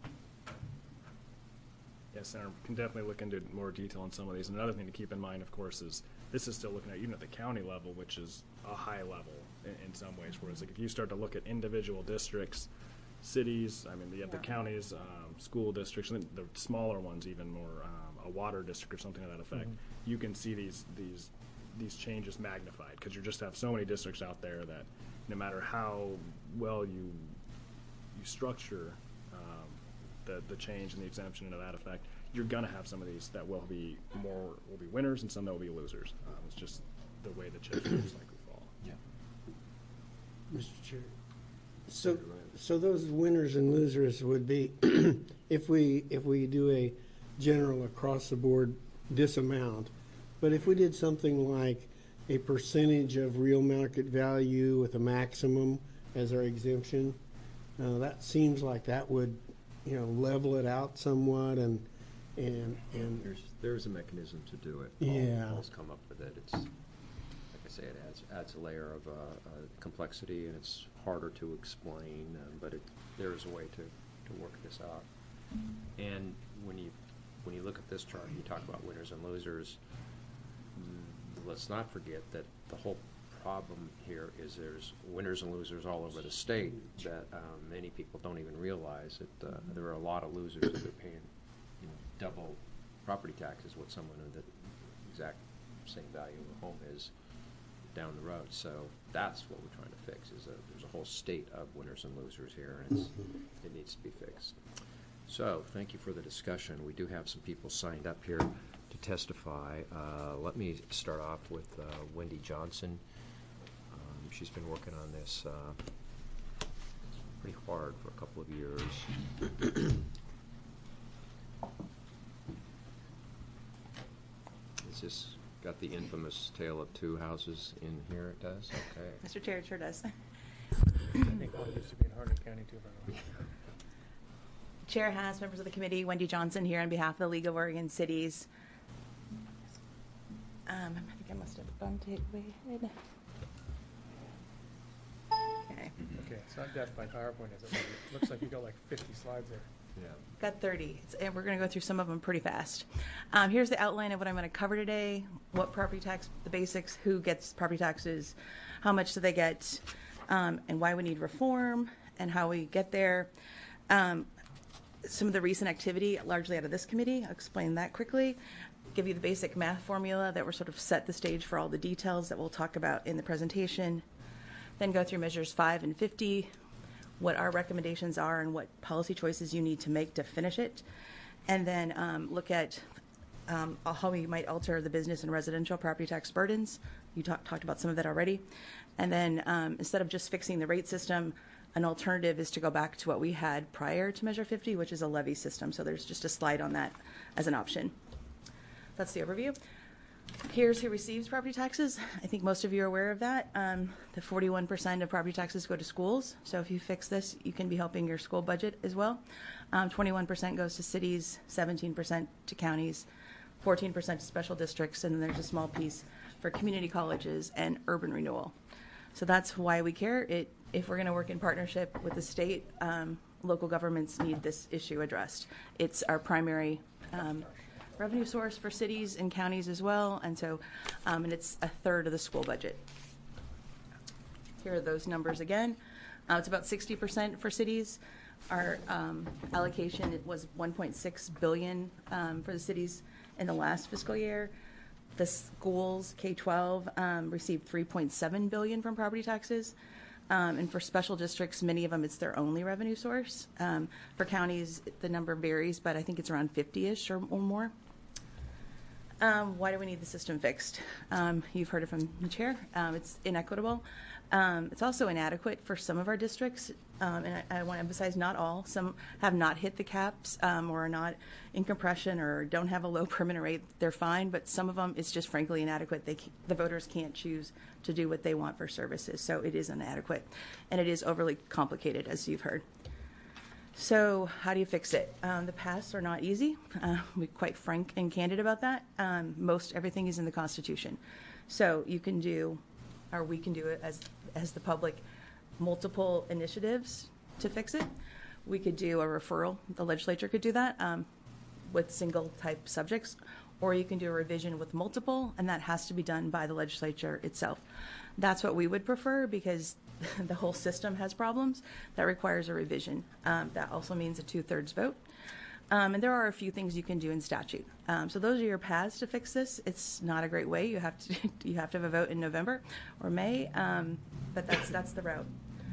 Yes, Senator, can definitely look into more detail on some of these. And another thing to keep in mind, of course, is this is still looking at even at the county level, which is a high level in, in some ways. Whereas, like, if you start to look at individual districts, cities, I mean, you have the Yeah. counties, um, school districts, and then the smaller ones, even more um, a water district or something to that effect. Mhm. You can see these these these changes magnified because you just have so many districts out there that no matter how well you you structure um, the the change and the exemption and to that effect, you're gonna have some of these that will be more will be winners and some that will be losers. Um, it's just the way the chips most likely fall. Mister Chair. So, so those winners and losers would be, if we, if we do a general across-the-board disamount, but if we did something like a percentage of real market value with a maximum as our exemption, uh, that seems like that would, you know, level it out somewhat and, and, and, There's, there's a mechanism to do it. Yeah. Paul's come up with it. It's, like I say, it adds, adds a layer of uh, uh, complexity, and it's harder to explain, uh, but it, there is a way to, to work this out. And when you, when you look at this chart, you talk about winners and losers, mm, let's not forget that the whole problem here is there's winners and losers all over the state that um, many people don't even realize that uh, there are a lot of losers that are paying, you know, double property taxes what someone who the exact same value of a home is down the road. So that's what we're trying to fix, is a, there's a whole state of winners and losers here, and it's, it needs to be fixed. So thank you for the discussion. We do have some people signed up here to testify. Uh, let me start off with uh, Wendy Johnson. Um, she's been working on this uh, pretty hard for a couple of years. It's just got the infamous tale of two houses in here, it does? Okay. Mister Chair, it sure does. I think one used to be in Harney County too, by the way. Chair Haas, members of the committee, Wendy Johnson here on behalf of the League of Oregon Cities. Um, I think I must have bumped it way ahead. Okay. Okay, It's not death by PowerPoint, is it? It looks like you got like fifty slides there. Yeah. Got thirty, It's- and we're going to go through some of them pretty fast. Um, here's the outline of what I'm going to cover today: what property tax, the basics, who gets property taxes, how much do they get, um, and why we need reform, and how we get there. Um, some of the recent activity, largely out of this committee. I'll explain that quickly. Give you the basic math formula that will sort of set the stage for all the details that we'll talk about in the presentation. Then go through measures five and fifty, what our recommendations are and what policy choices you need to make to finish it. And then um, look at um, how we might alter the business and residential property tax burdens. You talk, talked about some of that already. And then um, instead of just fixing the rate system, an alternative is to go back to what we had prior to Measure fifty, which is a levy system. So there's just a slide on that as an option. That's the overview. Here's who receives property taxes. I think most of you are aware of that. Um, the forty-one percent of property taxes go to schools. So if you fix this, you can be helping your school budget as well. Um, twenty-one percent goes to cities, seventeen percent to counties, fourteen percent to special districts, and then there's a small piece for community colleges and urban renewal. So that's why we care. It, if we're going to work in partnership with the state, um, local governments need this issue addressed. It's our primary um, revenue source for cities and counties as well, and so, um, and it's a third of the school budget. Here are those numbers again. Uh, it's about sixty percent for cities. Our um, allocation was one point six billion dollars um, for the cities in the last fiscal year. The schools, K twelve, um, received three point seven billion dollars from property taxes. Um, and for special districts, many of them, it's their only revenue source. Um, for counties, the number varies, but I think it's around fifty-ish or, or more. Um, why do we need the system fixed? Um, you've heard it from the chair. Um, it's inequitable. Um, it's also inadequate for some of our districts, um, and I, I want to emphasize not all. Some have not hit the caps um, or are not in compression or don't have a low permanent rate. They're fine, but some of them, it's just frankly inadequate. They, the voters can't choose to do what they want for services, so it is inadequate. And it is overly complicated, as you've heard. So how do you fix it? Um, the paths are not easy. Uh, we're quite frank and candid about that. Um, most everything is in the Constitution. So you can do, or we can do it as, as the public, multiple initiatives to fix it. We could do a referral. The legislature could do that um, with single type subjects, or you can do a revision with multiple, and that has to be done by the legislature itself. That's what we would prefer because the whole system has problems. That requires a revision. Um, that also means a two-thirds vote. Um, and there are a few things you can do in statute. Um, so those are your paths to fix this. It's not a great way. You have to you have to have a vote in November or May, um, but that's that's the route.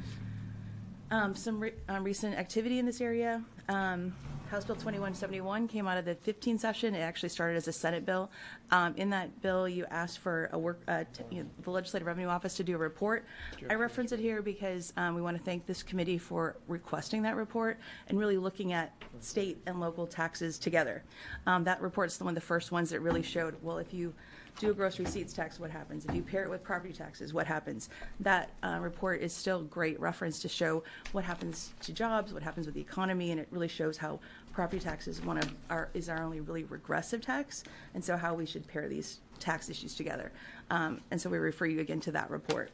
Um, some re- um, recent activity in this area. Um, House Bill twenty-one seventy-one came out of the fifteen session. It actually started as a Senate bill. Um, in that bill, you asked for a work, uh, t- you know, the Legislative Revenue Office to do a report. I reference it here because um, we want to thank this committee for requesting that report and really looking at state and local taxes together. Um, that report's one of the first ones that really showed, well, if you do a gross receipts tax, what happens? If you pair it with property taxes, what happens? That uh, report is still great reference to show what happens to jobs, what happens with the economy, and it really shows how property tax is one of our is our only really regressive tax, and so how we should pair these tax issues together. Um, and so we refer you again to that report.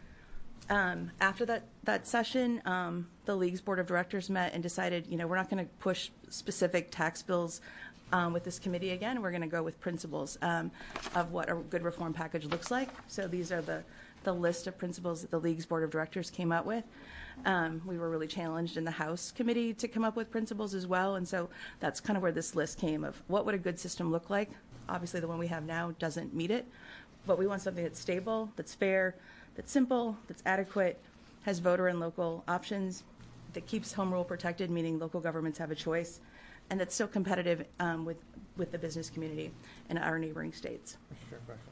Um, after that that session, um, the League's board of directors met and decided, you know, we're not going to push specific tax bills um, with this committee again. We're going to go with principles um, of what a good reform package looks like. So these are the the list of principles that the League's board of directors came up with. Um, we were really challenged in the House committee to come up with principles as well, and so that's kind of where this list came of what would a good system look like. Obviously, the one we have now doesn't meet it, but we want something that's stable, that's fair, that's simple, that's adequate, has voter and local options, that keeps home rule protected, meaning local governments have a choice, and that's still competitive um, with, with the business community in our neighboring states. Sure, question.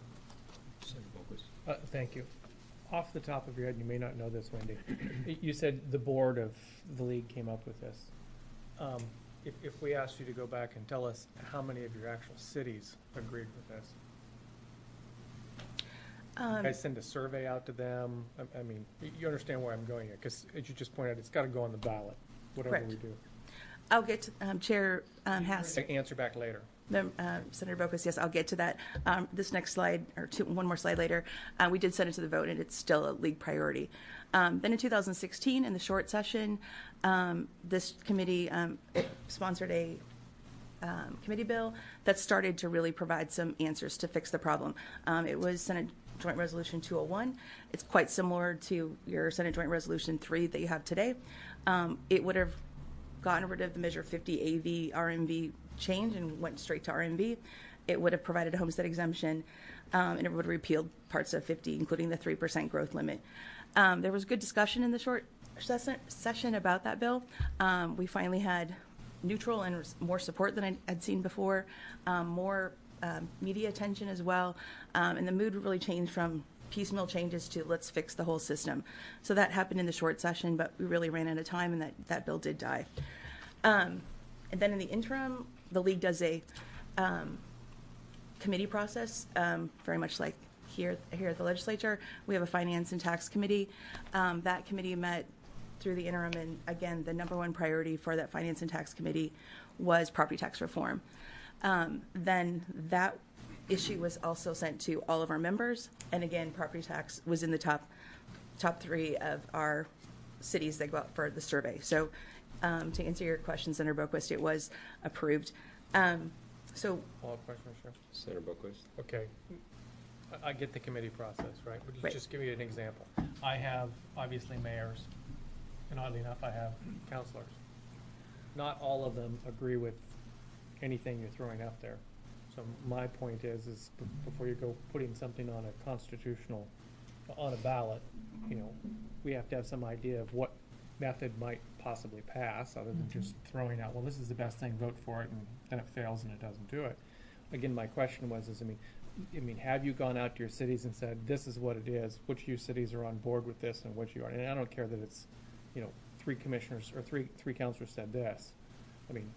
Uh, thank you. Off the top of your head, you may not know this, Wendy. You said the board of the league came up with this. Um, if, if we asked you to go back and tell us how many of your actual cities agreed with this, Um, you guys send a survey out to them. I, I mean, you understand where I'm going here, because as you just pointed out, it's got to go on the ballot, whatever Correct. we do. I'll get to, um, Chair um, Hass. Answer back later. Mem- uh, Senator Bokus, yes, I'll get to that. Um, this next slide, or two, one more slide later, uh, we did send it to the vote, and it's still a league priority. Um, then in two thousand sixteen, in the short session, um, this committee um, it sponsored a um, committee bill that started to really provide some answers to fix the problem. Um, it was Senate Joint Resolution two oh one. It's quite similar to your Senate Joint Resolution three that you have today. Um, it would have gotten rid of the Measure fifty A V R M V change and went straight to R M V. It would have provided a homestead exemption, um, and it would have repealed parts of fifty, including the three percent growth limit. Um, there was good discussion in the short ses- session about that bill. Um, we finally had neutral and more support than I had seen before, um, more um, media attention as well, um, and the mood really changed from piecemeal changes to let's fix the whole system. So that happened in the short session, but we really ran out of time, and that, that bill did die. Um, and then in the interim, the league does a um, committee process, um, very much like here here at the legislature. We have a finance and tax committee. Um, that committee met through the interim, and again, the number one priority for that finance and tax committee was property tax reform. Um, then that issue was also sent to all of our members, and again, property tax was in the top top three of our cities that go out for the survey. So um, to answer your question, Senator Boquist, it was approved. Um, so, Follow-up question, sure. Senator Boquist? Okay. I- I get the committee process, right? Would you Right. just give me an example? I have, obviously, mayors, and oddly enough, I have councilors. Not all of them agree with anything you're throwing out there. So my point is, is b- before you go putting something on a constitutional, on a ballot, you know, we have to have some idea of what method might possibly pass, other than just throwing out, well, this is the best thing, vote for it, and then it fails and it doesn't do it. Again, my question was, is, I mean, I mean, have you gone out to your cities and said, this is what it is, which of you cities are on board with this and which you aren't? And I don't care that it's, you know, three commissioners or three, three councilors said this. I mean,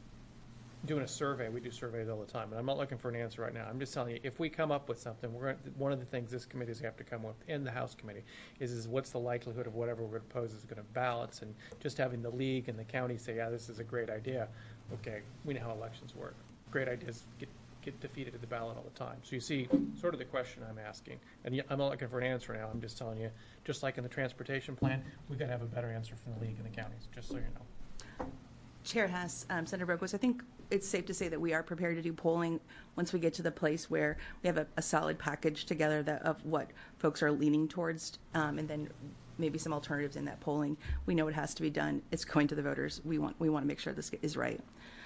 doing a survey, we do surveys all the time, and I'm not looking for an answer right now. I'm just telling you, if we come up with something, we're going to, one of the things this committee is going to have to come with, in the House committee, is, is what's the likelihood of whatever we're going to propose is going to balance, and just having the league and the county say, yeah, this is a great idea. Okay, we know how elections work. Great ideas get, get defeated at the ballot all the time. So you see sort of the question I'm asking, and yet I'm not looking for an answer now. I'm just telling you, just like in the transportation plan, we've got to have a better answer from the league and the counties, just so you know. Chair Hess, um, Senator Brokos, I think it's safe to say that we are prepared to do polling once we get to the place where we have a, a solid package together that, of what folks are leaning towards, um, and then maybe some alternatives in that polling. We know it has to be done. It's going to the voters. We want we want to make sure this is right.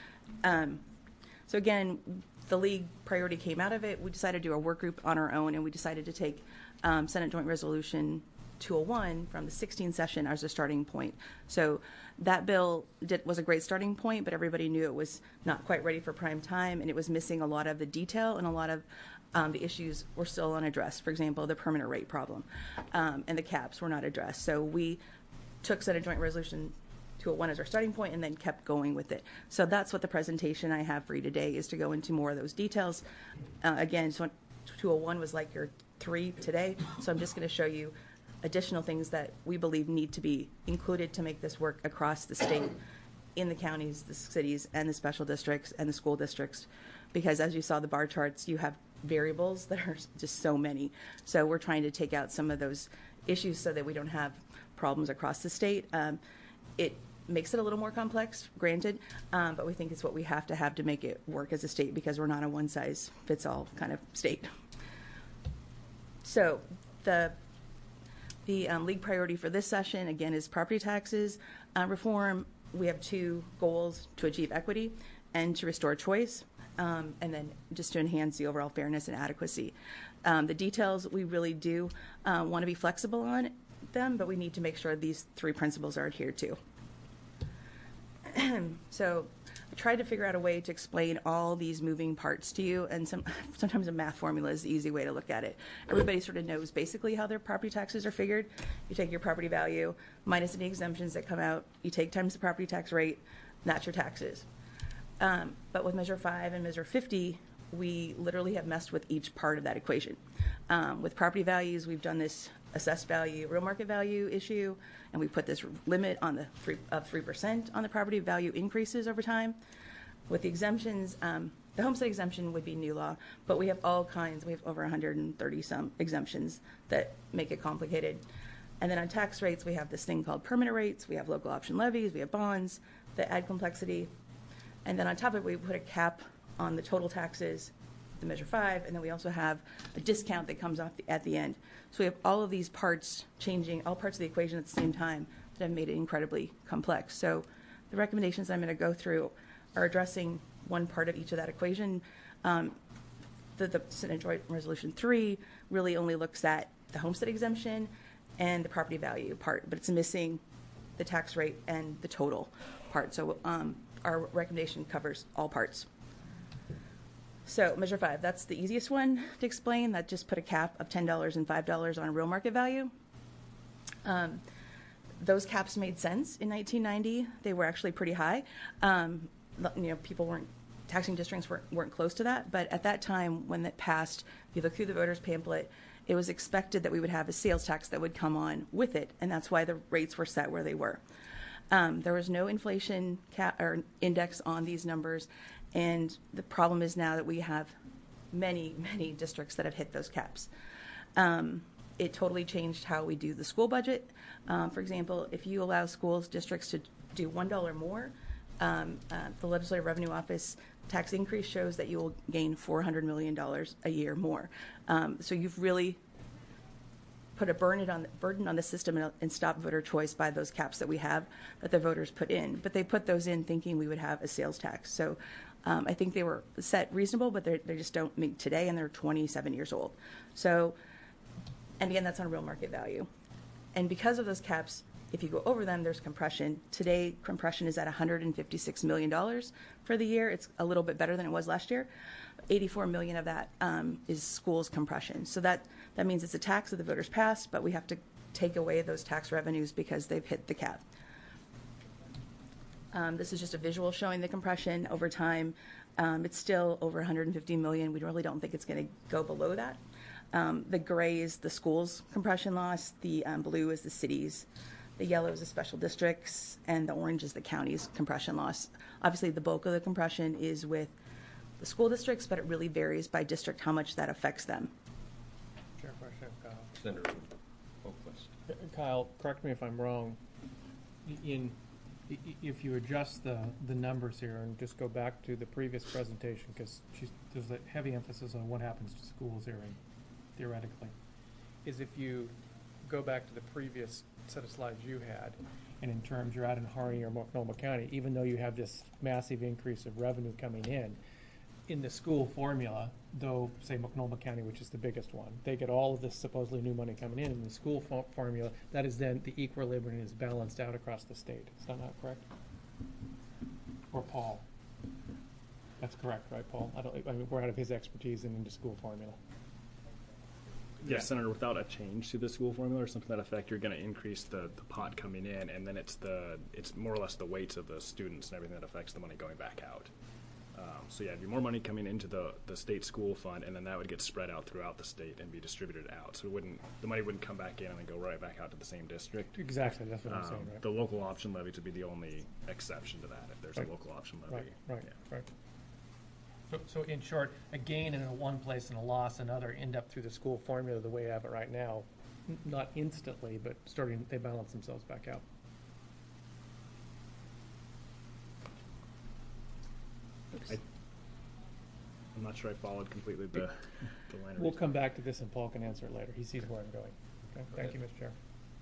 Um, so again, the league priority came out of it. We decided to do a work group on our own, and we decided to take um, Senate Joint Resolution two oh one from the sixteen session as a starting point. So that bill did, was a great starting point, but everybody knew it was not quite ready for prime time, and it was missing a lot of the detail, and a lot of um, the issues were still unaddressed. For example, the permanent rate problem, um, and the caps were not addressed. So we took Senate Joint Resolution two oh one as our starting point and then kept going with it. So that's what the presentation I have for you today is, to go into more of those details. Uh, again, so two oh one was like your three today, so I'm just going to show you additional things that we believe need to be included to make this work across the state, in the counties, the cities, and the special districts, and the school districts. Because as you saw the bar charts, you have variables that are just so many. So we're trying to take out some of those issues so that we don't have problems across the state. Um, it makes it a little more complex, granted, um, but we think it's what we have to have to make it work as a state, because we're not a one-size-fits-all kind of state. So the The um, league priority for this session, again, is property taxes uh, reform. We have two goals: to achieve equity and to restore choice, um, and then just to enhance the overall fairness and adequacy. Um, the details, we really do uh, want to be flexible on them, but we need to make sure these three principles are adhered to. So I tried to figure out a way to explain all these moving parts to you, and some, sometimes a math formula is the easy way to look at it. Everybody sort of knows basically how their property taxes are figured. You take your property value minus any exemptions that come out, you take times the property tax rate, and that's your taxes. Um, but with Measure five and Measure fifty, we literally have messed with each part of that equation. Um, with property values, we've done this assessed value, real market value issue, and we put this limit on the three, of three percent on the property value increases over time. With the exemptions, um, the homestead exemption would be new law, but we have all kinds. We have over one hundred thirty some exemptions that make it complicated. And then on tax rates, we have this thing called permanent rates. We have local option levies. We have bonds that add complexity. And then on top of it, we put a cap on the total taxes, the Measure five, and then we also have a discount that comes off the, at the end. So we have all of these parts changing, all parts of the equation at the same time that have made it incredibly complex. So the recommendations I'm going to go through are addressing one part of each of that equation. Um, the, the Senate Joint Resolution three really only looks at the homestead exemption and the property value part, but it's missing the tax rate and the total part. So um, our recommendation covers all parts. So Measure five, that's the easiest one to explain. That just put a cap of ten dollars and five dollars on real market value. Um, those caps made sense in nineteen ninety. They were actually pretty high. Um, you know, people weren't, taxing districts weren't, weren't close to that. But at that time, when it passed, if you look through the voters' pamphlet, it was expected that we would have a sales tax that would come on with it, and that's why the rates were set where they were. Um, there was no inflation cap or index on these numbers, and the problem is now that we have many, many districts that have hit those caps. Um, it totally changed how we do the school budget. Um, for example, if you allow schools districts to do one dollar more, um, uh, the Legislative Revenue Office tax increase shows that you will gain four hundred million dollars a year more. Um, so you've really put a burden on, burden on the system and, and stop voter choice by those caps that we have that the voters put in. But they put those in thinking we would have a sales tax. So um, I think they were set reasonable, but they just don't make today, and they're twenty-seven years old. So, and again, that's on real market value. And because of those caps, if you go over them, there's compression. Today, compression is at one hundred fifty-six million dollars for the year. It's a little bit better than it was last year. eighty-four million dollars of that um, is schools compression. So that, that means it's a tax that the voters passed, but we have to take away those tax revenues because they've hit the cap. Um, this is just a visual showing the compression over time. Um, it's still over one hundred fifty million dollars. We really don't think it's going to go below that. Um, the gray is the schools compression loss. The um, blue is the cities. The yellow is the special districts, and the orange is the county's compression loss. Obviously, the bulk of the compression is with the school districts, but it really varies by district how much that affects them. Chair question, Kyle. Senator Oaklist. Kyle, correct me if I'm wrong. In, i- if you adjust the, the numbers here and just go back to the previous presentation, because there's a heavy emphasis on what happens to schools here and theoretically, is if you go back to the previous set of slides you had, and in terms you're out in Harney or Multnomah County, even though you have this massive increase of revenue coming in, in the school formula, though, say Multnomah County, which is the biggest one, they get all of this supposedly new money coming in. In the school fo- formula, that is then the equilibrium is balanced out across the state. Is that not correct? Or Paul? That's correct, right, Paul? I don't. I mean, we're out of his expertise and into school formula. Yeah, Senator, without a change to the school formula or something to that effect, you're going to increase the, the pot coming in, and then it's the it's more or less the weights of the students and everything that affects the money going back out. Um, so yeah, it'd be more money coming into the, the state school fund, and then that would get spread out throughout the state and be distributed out. So it wouldn't the money wouldn't come back in and then go right back out to the same district. Exactly, that's what I'm Um, saying, right? The local option levy would be the only exception to that if there's Right. a local option levy. Right, right, Yeah. right. So, so in short, a gain in a one place and a loss in another end up through the school formula the way I have it right now, N- not instantly, but starting, they balance themselves back out. I, I'm not sure I followed completely the, the line of We'll reasoning. come back to this and Paul can answer it later. He sees where I'm going. Okay, thank you, Mister Chair.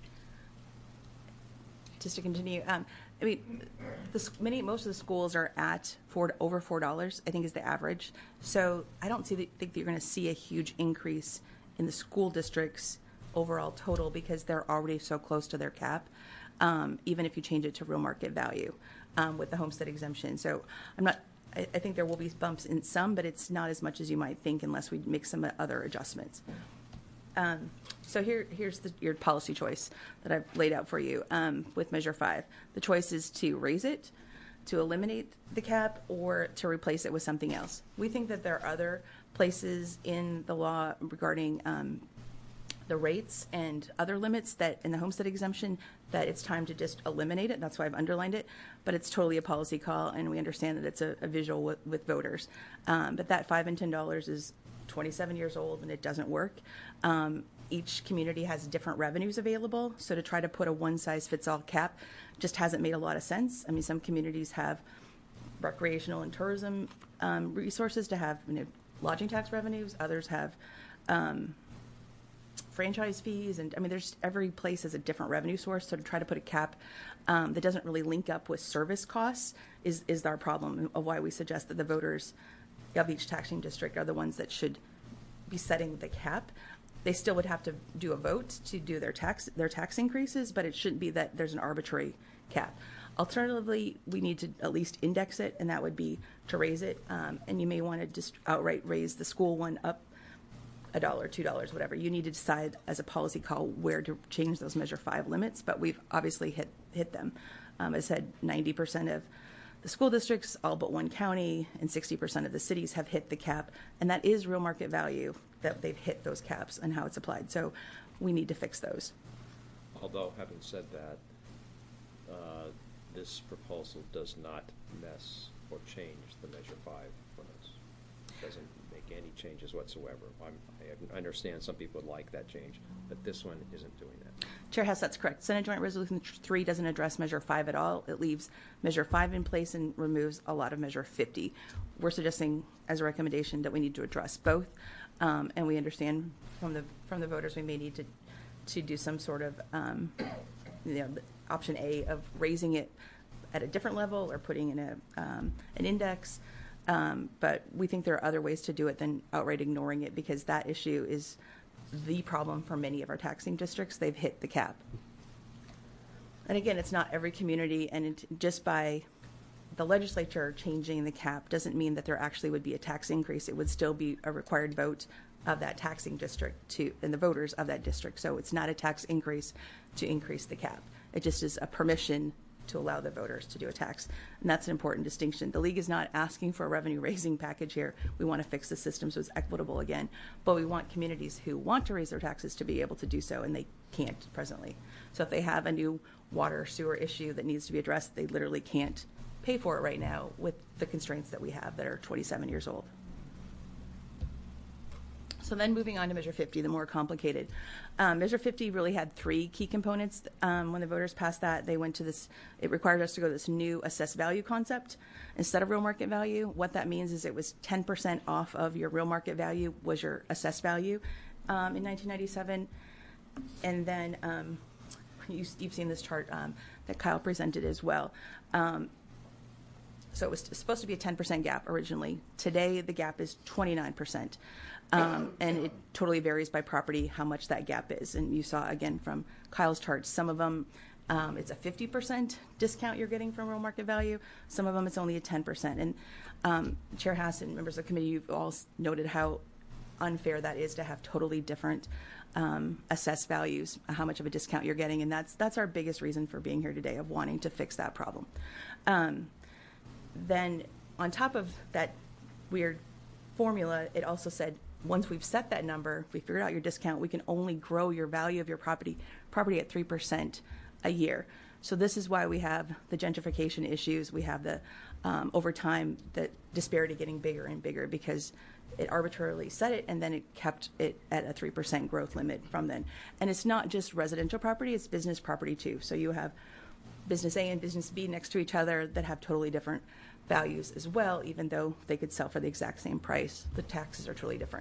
Just to continue, um, I mean, the, s- many, most of the schools are at four, over four dollars, I think is the average. So I don't see the, think that you're going to see a huge increase in the school districts overall total because they're already so close to their cap, um, even if you change it to real market value um, with the homestead exemption. So I'm not, I, I think there will be bumps in some, but it's not as much as you might think unless we make some other adjustments. Um, so here, here's the, your policy choice that I've laid out for you um, with Measure five. The choice is to raise it, to eliminate the cap, or to replace it with something else. We think that there are other places in the law regarding um, the rates and other limits that in the homestead exemption, that it's time to just eliminate it. That's why I've underlined it. But it's totally a policy call, and we understand that it's a, a visual with, with voters. Um, but that five and ten dollars is twenty-seven years old, and it doesn't work. Um, each community has different revenues available, so to try to put a one-size-fits-all cap just hasn't made a lot of sense. I mean, some communities have recreational and tourism um, resources to have, you know, lodging tax revenues. Others have um, franchise fees, and I mean, there's every place has a different revenue source. So to try to put a cap um, that doesn't really link up with service costs is is our problem, of why we suggest that the voters of each taxing district are the ones that should be setting the cap. They still would have to do a vote to do their tax their tax increases, but it shouldn't be that there's an arbitrary cap. Alternatively, we need to at least index it, and that would be to raise it. Um, and you may want to just outright raise the school one up a dollar, two dollars, whatever. You need to decide as a policy call where to change those Measure Five limits. But we've obviously hit hit them. Um, I said ninety percent of the school districts, all but one county, and sixty percent of the cities have hit the cap, and that is real market value that they've hit those caps and how it's applied. So we need to fix those. Although, having said that, uh, this proposal does not mess or change the Measure Five limits. Doesn't make any changes whatsoever. I'm, I understand some people would like that change, but this one isn't doing that. Chair Hess, that's correct. Senate Joint Resolution three doesn't address Measure five at all. It leaves Measure five in place and removes a lot of Measure fifty. We're suggesting as a recommendation that we need to address both, um, and we understand from the from the voters we may need to to do some sort of um, you know, option A of raising it at a different level or putting in a um, an index. Um, but we think there are other ways to do it than outright ignoring it, because that issue is the problem for many of our taxing districts. They've hit the cap. And again, it's not every community, and it, just by the legislature changing the cap doesn't mean that there actually would be a tax increase. It would still be a required vote of that taxing district to and the voters of that district. So it's not a tax increase to increase the cap. It just is a permission to allow the voters to do a tax. And that's an important distinction. The League is not asking for a revenue raising package here. We want to fix the system so it's equitable again. But we want communities who want to raise their taxes to be able to do so, and they can't presently. So if they have a new water sewer issue that needs to be addressed, they literally can't pay for it right now with the constraints that we have that are twenty-seven years old. So then moving on to Measure fifty, the more complicated. Um, Measure fifty really had three key components. Um, when the voters passed that, they went to this, it required us to go to this new assessed value concept instead of real market value. What that means is it was ten percent off of your real market value was your assessed value um, in nineteen ninety-seven. And then um, you, you've seen this chart um, that Kyle presented as well. Um, so it was supposed to be a ten percent gap originally. Today, the gap is twenty-nine percent. Um, and it totally varies by property how much that gap is. And you saw, again, from Kyle's charts, some of them um, it's a fifty percent discount you're getting from real market value. Some of them it's only a ten percent. And um, Chair Haas and members of the committee, you've all noted how unfair that is to have totally different um, assessed values, how much of a discount you're getting. And that's, that's our biggest reason for being here today, of wanting to fix that problem. Um, then on top of that weird formula, it also said, once we've set that number, we figured out your discount, we can only grow your value of your property property at three percent a year. So this is why we have the gentrification issues. We have the, um, over time, the disparity getting bigger and bigger, because it arbitrarily set it and then it kept it at a three percent growth limit from then. And it's not just residential property, it's business property too. So you have business A and business B next to each other that have totally different values as well, even though they could sell for the exact same price. The taxes are totally different.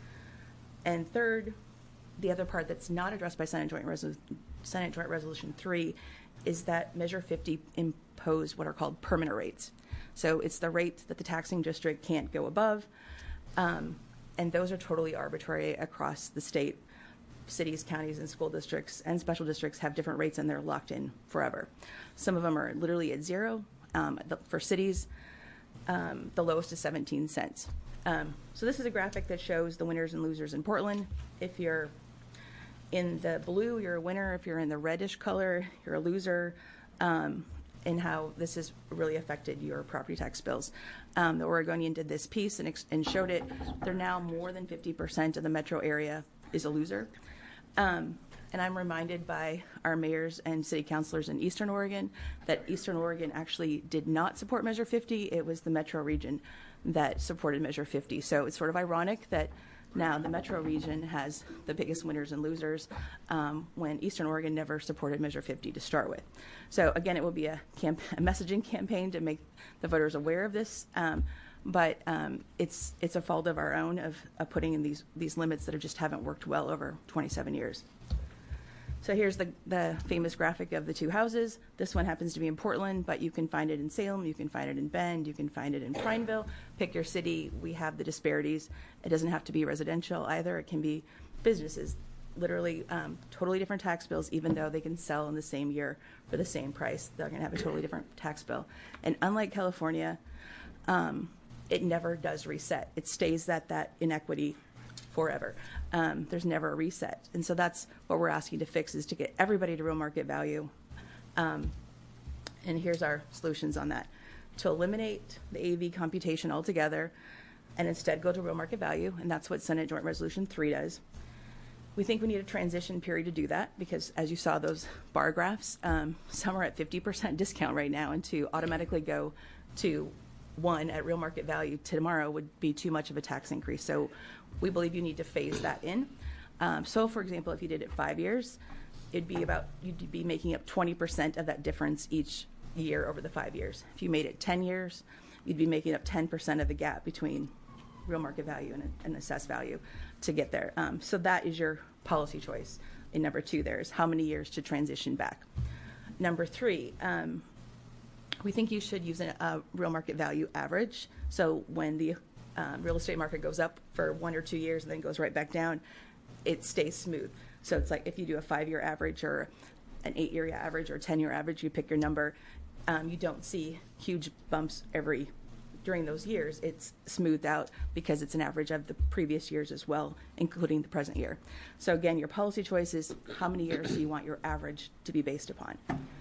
And third, the other part that's not addressed by Senate Joint, Resolu- Senate Joint Resolution three is that Measure fifty imposed what are called permanent rates. So it's the rate that the taxing district can't go above, um, and those are totally arbitrary across the state. Cities, counties, and school districts and special districts have different rates, and they're locked in forever. Some of them are literally at zero. Um, the, for cities, um, the lowest is seventeen cents. Um, so this is a graphic that shows the winners and losers in Portland. If you're in the blue, you're a winner. If you're in the reddish color, you're a loser, um, and how this has really affected your property tax bills. Um, the Oregonian did this piece and, ex- and showed it. They're now more than fifty percent of the metro area is a loser. Um, and I'm reminded by our mayors and city councilors in Eastern Oregon that Eastern Oregon actually did not support Measure fifty. It was the metro region that supported Measure fifty. So it's sort of ironic that now the metro region has the biggest winners and losers um, when Eastern Oregon never supported Measure fifty to start with. So again, it will be a, camp- a messaging campaign to make the voters aware of this. Um, but um, it's it's a fault of our own of, of putting in these these limits that have just haven't worked well over twenty-seven years. So here's the, the famous graphic of the two houses. This one happens to be in Portland, but you can find it in Salem, you can find it in Bend, you can find it in Prineville. Pick your city. We have the disparities. It doesn't have to be residential either. It can be businesses, literally um, totally different tax bills, even though they can sell in the same year for the same price. They're going to have a totally different tax bill. And unlike California, um, it never does reset. It stays at that inequity forever. Um, there's never a reset. And so that's what we're asking to fix, is to get everybody to real market value. Um, and here's our solutions on that. To eliminate the A V computation altogether and instead go to real market value, and that's what Senate Joint Resolution three does. We think we need a transition period to do that because, as you saw those bar graphs, um, some are at fifty percent discount right now, and to automatically go to one at real market value tomorrow would be too much of a tax increase. So we believe you need to phase that in. Um, so, for example, if you did it five years, it'd be about, you'd be making up twenty percent of that difference each year over the five years. If you made it ten years, you'd be making up ten percent of the gap between real market value and, and assessed value to get there. Um, so that is your policy choice. And number two there is how many years to transition back. Number three, um, we think you should use a, a real market value average. So when the um, real estate market goes up for one or two years and then goes right back down, it stays smooth. So it's like if you do a five-year average or an eight-year average or ten-year average, you pick your number. Um, you don't see huge bumps every during those years. It's smoothed out because it's an average of the previous years as well, including the present year. So again, your policy choice is how many years do you want your average to be based upon.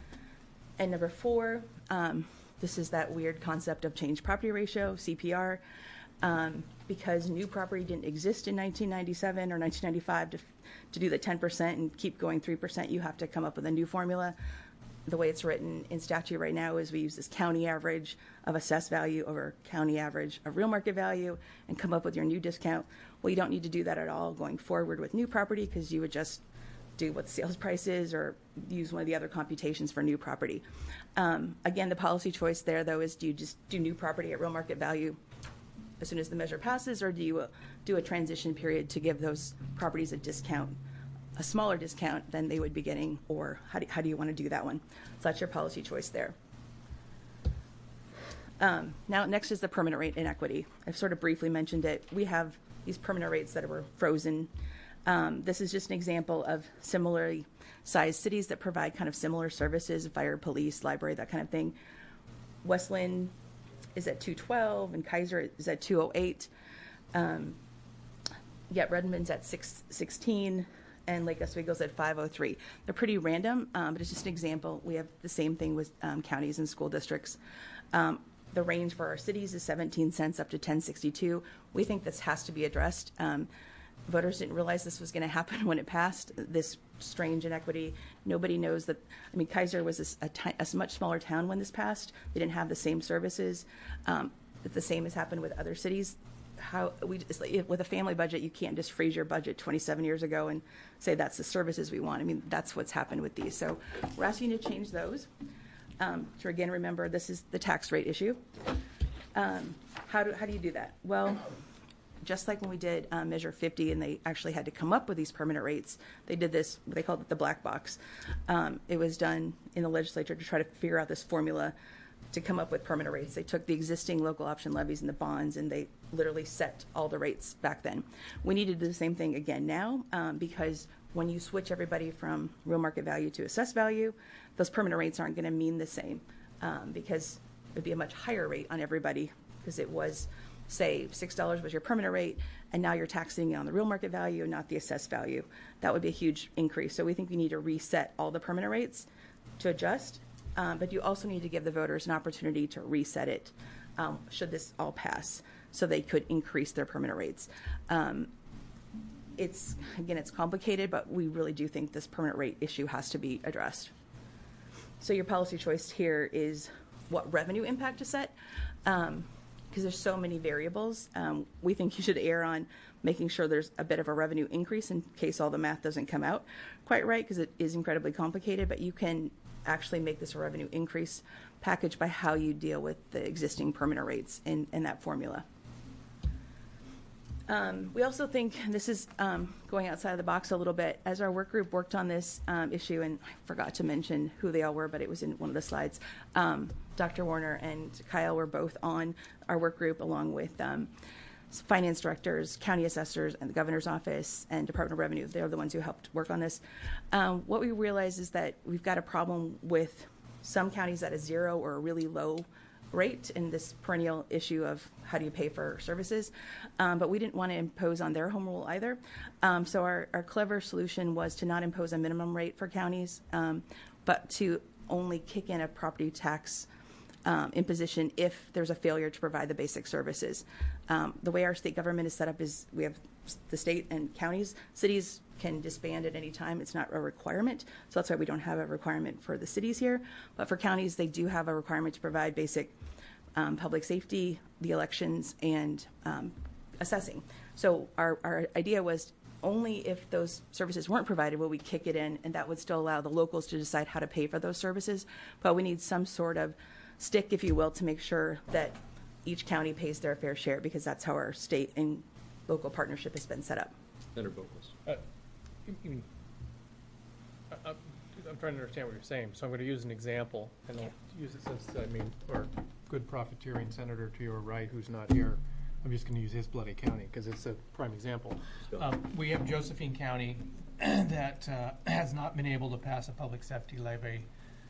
And number four, um, this is that weird concept of change property ratio, C P R. Um, because new property didn't exist in nineteen ninety-seven or nineteen ninety-five to, to do the ten percent and keep going three percent, you have to come up with a new formula. The way it's written in statute right now is we use this county average of assessed value over county average of real market value and come up with your new discount. Well, you don't need to do that at all going forward with new property because you would just do what the sales price is or use one of the other computations for new property. Um, again, the policy choice there, though, is do you just do new property at real market value as soon as the measure passes, or do you uh, do a transition period to give those properties a discount, a smaller discount than they would be getting, or how do, how do you want to do that one? So that's your policy choice there. Um, now, next is the permanent rate inequity. I've sort of briefly mentioned it. We have these permanent rates that were frozen. Um, this is just an example of similarly sized cities that provide kind of similar services, fire, police, library, that kind of thing. Westland is at two twelve and Kaiser is at two oh eight. Um, yet Redmond's at six sixteen and Lake Oswego's at five oh three. They're pretty random, um, but it's just an example. We have the same thing with um, counties and school districts. Um, the range for our cities is seventeen cents up to ten sixty-two. We think this has to be addressed. Um, Voters didn't realize this was going to happen when it passed, this strange inequity. Nobody knows that. I mean, Kaiser was a, a, a much smaller town when this passed. They didn't have the same services. Um, the same has happened with other cities. How we just, like, with a family budget, you can't just freeze your budget twenty-seven years ago and say that's the services we want. I mean, that's what's happened with these. So we're asking you to change those. Um, to again remember, this is the tax rate issue. Um, how do how do you do that? Well, just like when we did um, Measure fifty and they actually had to come up with these permanent rates, they did this, they called it the black box. Um, it was done in the legislature to try to figure out this formula to come up with permanent rates. They took the existing local option levies and the bonds and they literally set all the rates back then. We need to do the same thing again now um, because when you switch everybody from real market value to assessed value, those permanent rates aren't going to mean the same um, because it would be a much higher rate on everybody because it was, say, six dollars was your permanent rate, and now you're taxing it on the real market value, not the assessed value. That would be a huge increase. So we think we need to reset all the permanent rates to adjust, um, but you also need to give the voters an opportunity to reset it um, should this all pass, so they could increase their permanent rates. Um, it's, again, it's complicated, but we really do think this permanent rate issue has to be addressed. So your policy choice here is what revenue impact to set, um, because there's so many variables. Um, we think you should err on making sure there's a bit of a revenue increase in case all the math doesn't come out quite right, because it is incredibly complicated, but you can actually make this a revenue increase package by how you deal with the existing permanent rates in, in that formula. Um, we also think, and this is um, going outside of the box a little bit, as our work group worked on this um, issue, and I forgot to mention who they all were, but it was in one of the slides. Um, Doctor Warner and Kyle were both on our work group, along with um, finance directors, county assessors, and the governor's office and Department of Revenue. They're the ones who helped work on this. Um, what we realized is that we've got a problem with some counties at a zero or a really low rate in this perennial issue of how do you pay for services, um, but we didn't want to impose on their home rule either. Um, so our, our clever solution was to not impose a minimum rate for counties, um, but to only kick in a property tax um, imposition if there's a failure to provide the basic services. Um, the way our state government is set up is we have the state and counties. Cities can disband at any time. It's not a requirement. So that's why we don't have a requirement for the cities here. But for counties, they do have a requirement to provide basic um, public safety, the elections, and um, assessing. So our, our idea was only if those services weren't provided will we kick it in, and that would still allow the locals to decide how to pay for those services. But we need some sort of stick, if you will, to make sure that each county pays their fair share, because that's how our state and local partnership has been set up. Senator Buchholz. Uh, you- you mean- I- I'm I'm trying to understand what you're saying, so I'm going to use an example, and I'll use it since, I mean, our good profiteering senator to your right who's not here, I'm just going to use his bloody county because it's a prime example. Um, we have Josephine County that uh, has not been able to pass a public safety levy.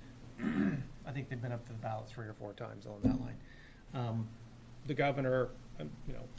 I think they've been up to the ballot three or four times on that line. Um, the governor, um, you know,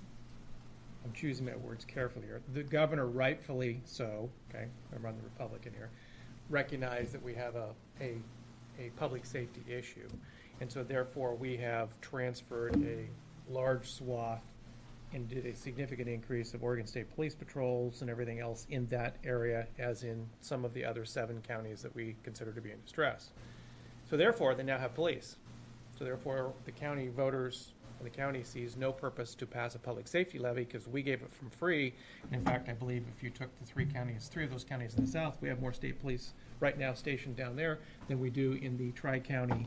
I'm choosing my words carefully here. The governor, rightfully so, okay, I run the Republican here, recognized that we have a, a, a public safety issue. And so therefore we have transferred a large swath and did a significant increase of Oregon State Police patrols and everything else in that area, as in some of the other seven counties that we consider to be in distress. So therefore, they now have police. So therefore, the county voters, the county sees no purpose to pass a public safety levy because we gave it from free. And in fact, I believe if you took the three counties, three of those counties in the south, we have more state police right now stationed down there than we do in the tri-county,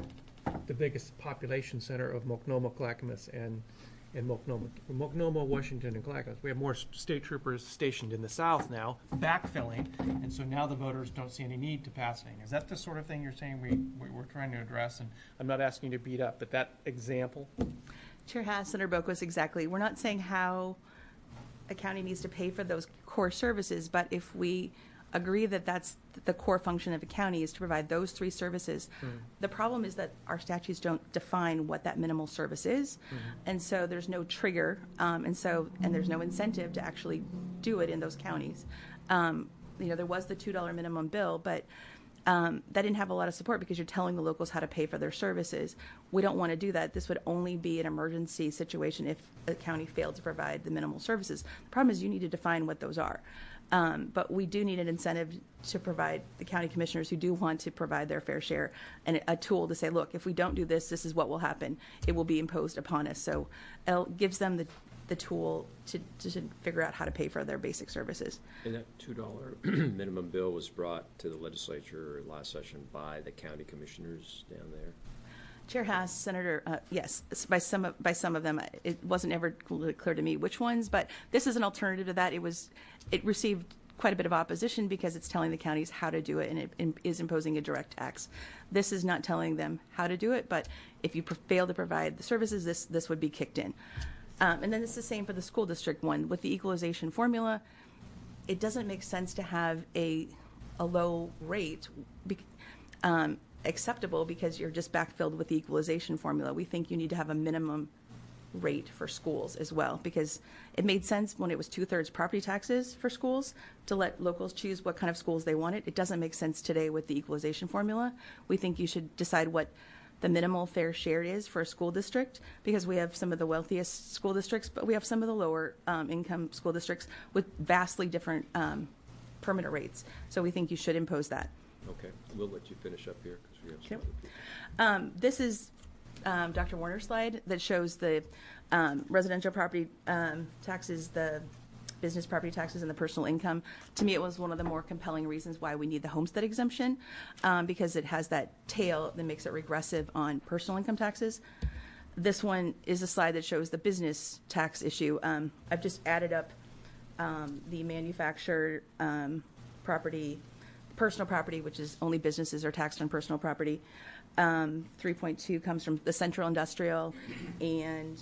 the biggest population center of Multnomah, Clackamas, and in Multnomah, Multnomah, Washington, and Clackamas. We have more state troopers stationed in the south now, backfilling, and so now the voters don't see any need to pass anything. Is that the sort of thing you're saying we, we we're trying to address? And I'm not asking you to beat up, but that example. Chair Haas, Senator Boquist, exactly. We're not saying how a county needs to pay for those core services, but if we agree that that's the core function of a county is to provide those three services. Mm. The problem is that our statutes don't define what that minimal service is, mm-hmm. and so there's no trigger, um, and so and there's no incentive to actually do it in those counties. Um, you know, there was the two dollar minimum bill, but um, that didn't have a lot of support because you're telling the locals how to pay for their services. We don't want to do that. This would only be an emergency situation if a county failed to provide the minimal services. The problem is you need to define what those are. Um, but we do need an incentive to provide the county commissioners who do want to provide their fair share and a tool to say, look, if we don't do this, this is what will happen. It will be imposed upon us. So it gives them the, the tool to, to figure out how to pay for their basic services. And that two dollar minimum bill was brought to the legislature last session by the county commissioners down there. Chair Haas, Senator, uh, yes, by some of, by some of them, it wasn't ever clear to me which ones, but this is an alternative to that. It was, it received quite a bit of opposition because it's telling the counties how to do it, and it in, is imposing a direct tax. This is not telling them how to do it, but if you pre- fail to provide the services, this this would be kicked in. Um, and then it's the same for the school district one with the equalization formula. It doesn't make sense to have a a low rate. Be, um, acceptable because you're just backfilled with the equalization formula. We think you need to have a minimum rate for schools as well, because it made sense when it was two-thirds property taxes for schools to let locals choose what kind of schools they wanted. It doesn't make sense today with the equalization formula. We think you should decide what the minimal fair share is for a school district, because we have some of the wealthiest school districts, but we have some of the lower um, income school districts with vastly different um, permanent rates. So we think you should impose that. Okay, we'll let you finish up here because we have some Okay. other people. Um, this is um, Doctor Warner's slide that shows the um, residential property um, taxes, the business property taxes, and the personal income. To me, it was one of the more compelling reasons why we need the homestead exemption, um, because it has that tail that makes it regressive on personal income taxes. This one is a slide that shows the business tax issue. Um, I've just added up um, the manufactured um, property, personal property, which is only businesses are taxed on personal property. Um, three point two comes from the central industrial and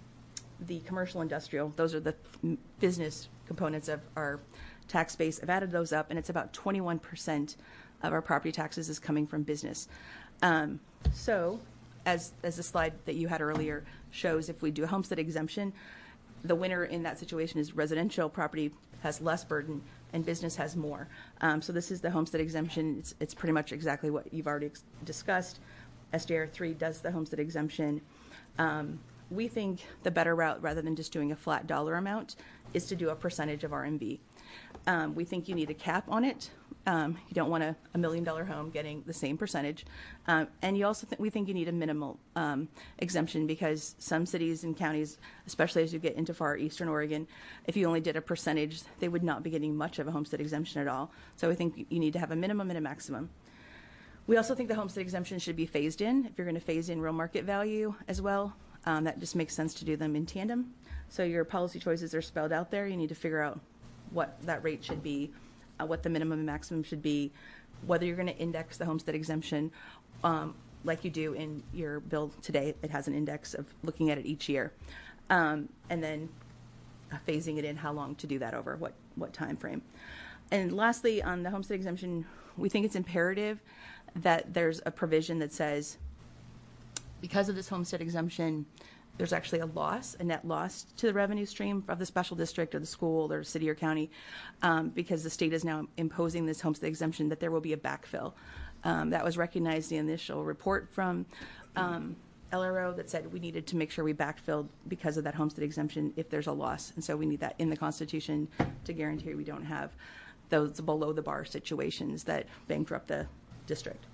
the commercial industrial. Those are the m- business components of our tax base. I've added those up, and it's about twenty-one percent of our property taxes is coming from business. Um, so, as, as the slide that you had earlier shows, if we do a homestead exemption, the winner in that situation is residential property has less burden and business has more. Um, so this is the homestead exemption. It's, it's pretty much exactly what you've already ex- discussed. S J R three does the homestead exemption. Um, we think the better route, rather than just doing a flat dollar amount, is to do a percentage of R M V. Um, we think you need a cap on it. Um, you don't want a, a million dollar home getting the same percentage. Um, and you also think, we think you need a minimal um, exemption, because some cities and counties, especially as you get into far eastern Oregon, if you only did a percentage, they would not be getting much of a homestead exemption at all. So we think you need to have a minimum and a maximum. We also think the homestead exemption should be phased in. If you're going to phase in real market value as well, um, that just makes sense to do them in tandem. So your policy choices are spelled out there. You need to figure out what that rate should be, uh, what the minimum and maximum should be, whether you're going to index the homestead exemption um, like you do in your bill today. It has an index of looking at it each year. Um, and then uh, phasing it in, how long to do that over, what, what time frame. And lastly, on the homestead exemption, we think it's imperative that there's a provision that says, because of this homestead exemption, there's actually a loss, a net loss to the revenue stream of the special district or the school or city or county, um, because the state is now imposing this homestead exemption, that there will be a backfill. Um, that was recognized in the initial report from um, L R O that said we needed to make sure we backfilled because of that homestead exemption if there's a loss. And so we need that in the Constitution to guarantee we don't have those below the bar situations that bankrupt the district.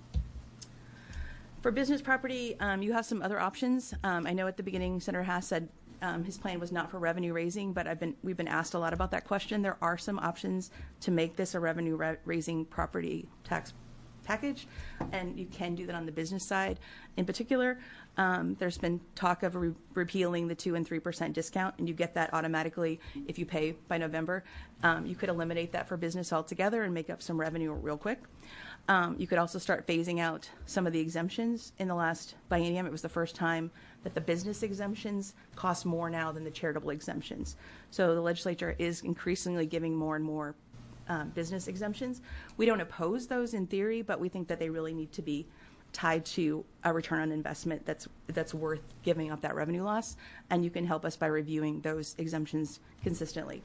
For business property, um, you have some other options. Um, I know at the beginning, Senator Haas said um, his plan was not for revenue raising, but I've been we've been asked a lot about that question. There are some options to make this a revenue ra- raising property tax package, and you can do that on the business side. In particular, um, there's been talk of re- repealing the two and three percent discount, and you get that automatically if you pay by November. Um, you could eliminate that for business altogether and make up some revenue real quick. Um, you could also start phasing out some of the exemptions. In the last biennium, it was the first time that the business exemptions cost more now than the charitable exemptions. So the legislature is increasingly giving more and more um, business exemptions. We don't oppose those in theory, but we think that they really need to be tied to a return on investment that's that's worth giving up that revenue loss. And you can help us by reviewing those exemptions consistently.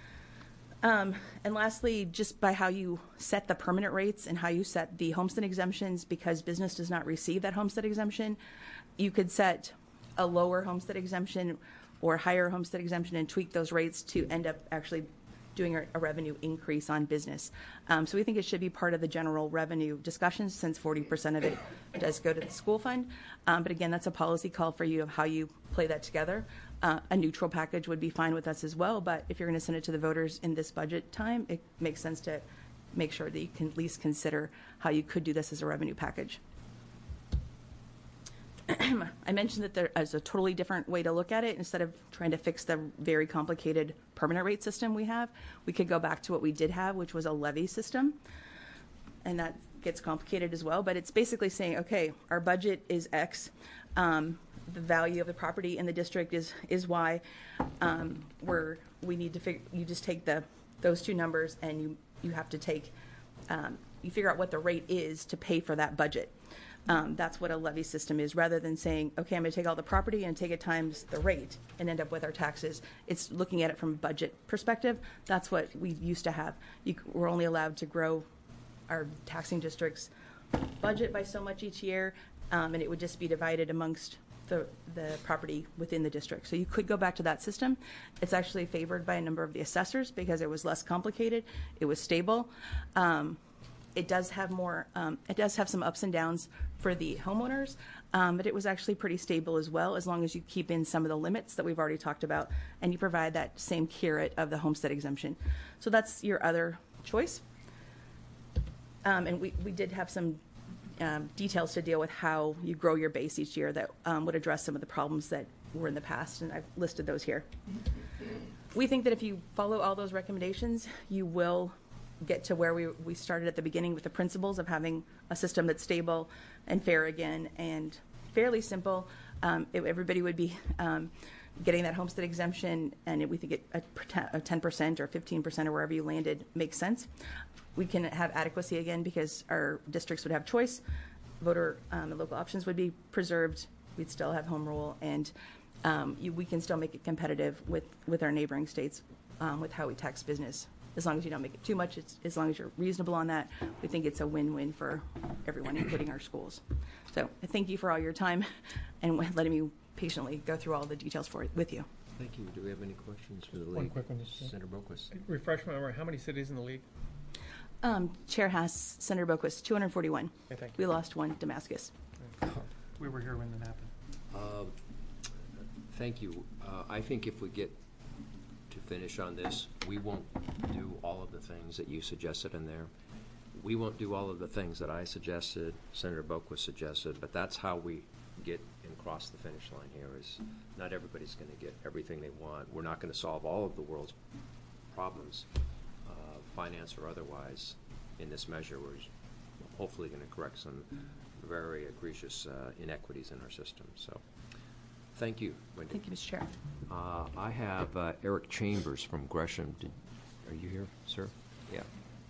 Um, and lastly, just by how you set the permanent rates and how you set the homestead exemptions, because business does not receive that homestead exemption, you could set a lower homestead exemption or higher homestead exemption and tweak those rates to end up actually doing a, a revenue increase on business. Um, so we think it should be part of the general revenue discussions, since forty percent of it does go to the school fund. Um, but again, that's a policy call for you of how you play that together. Uh, a neutral package would be fine with us as well, but if you're going to send it to the voters in this budget time, it makes sense to make sure that you can at least consider how you could do this as a revenue package. I mentioned that there is a totally different way to look at it. Instead of trying to fix the very complicated permanent rate system we have, we could go back to what we did have, which was a levy system. And that gets complicated as well, but it's basically saying, okay, our budget is X. Um, the value of the property in the district is is Y. Um, where we need to figure, you just take the those two numbers and you you have to take um, you figure out what the rate is to pay for that budget. Um, that's what a levy system is, rather than saying, okay, I'm going to take all the property and take it times the rate and end up with our taxes. It's looking at it from a budget perspective. That's what we used to have. You, we're only allowed to grow our taxing district's budget by so much each year. um, and it would just be divided amongst the, the property within the district. So you could go back to that system. It's actually favored by a number of the assessors because it was less complicated. It was stable. Um, it does have more, um, it does have some ups and downs for the homeowners, um, but it was actually pretty stable as well, as long as you keep in some of the limits that we've already talked about and you provide that same carrot of the homestead exemption. So that's your other choice. Um, and we, we did have some Um, details to deal with how you grow your base each year that um, would address some of the problems that were in the past, and I've listed those here. We think that if you follow all those recommendations, you will get to where we, we started at the beginning with the principles of having a system that's stable and fair again and fairly simple. Um, it, everybody would be um, getting that homestead exemption, and it, we think it, a, a ten percent or fifteen percent or wherever you landed makes sense. We can have adequacy again because our districts would have choice. Voter um, and local options would be preserved. We'd still have home rule, and um, you, we can still make it competitive with, with our neighboring states um, with how we tax business. As long as you don't make it too much, it's, as long as you're reasonable on that, we think it's a win-win for everyone, including our schools. So I thank you for all your time and letting me patiently go through all the details for it with you. Thank you. Do we have any questions for the league? One quick one, just- Senator Boquist. Refresh my memory, how many cities in the league? Um, Chair Haas, Senator Boquist, two hundred forty-one. Okay, thank We lost one, Damascus. We were here when that happened. Uh, Thank you. Uh, I think if we get to finish on this, we won't do all of the things that you suggested in there. We won't do all of the things that I suggested, Senator Boquist suggested, but that's how we get and cross the finish line here is not everybody's going to get everything they want. We're not going to solve all of the world's problems, uh, finance or otherwise, in this measure. We're hopefully going to correct some very egregious uh, inequities in our system. So thank you, Wendy. Thank you, Mister Chair. Uh, I have uh, Eric Chambers from Gresham. Did, are you here, sir? Yeah.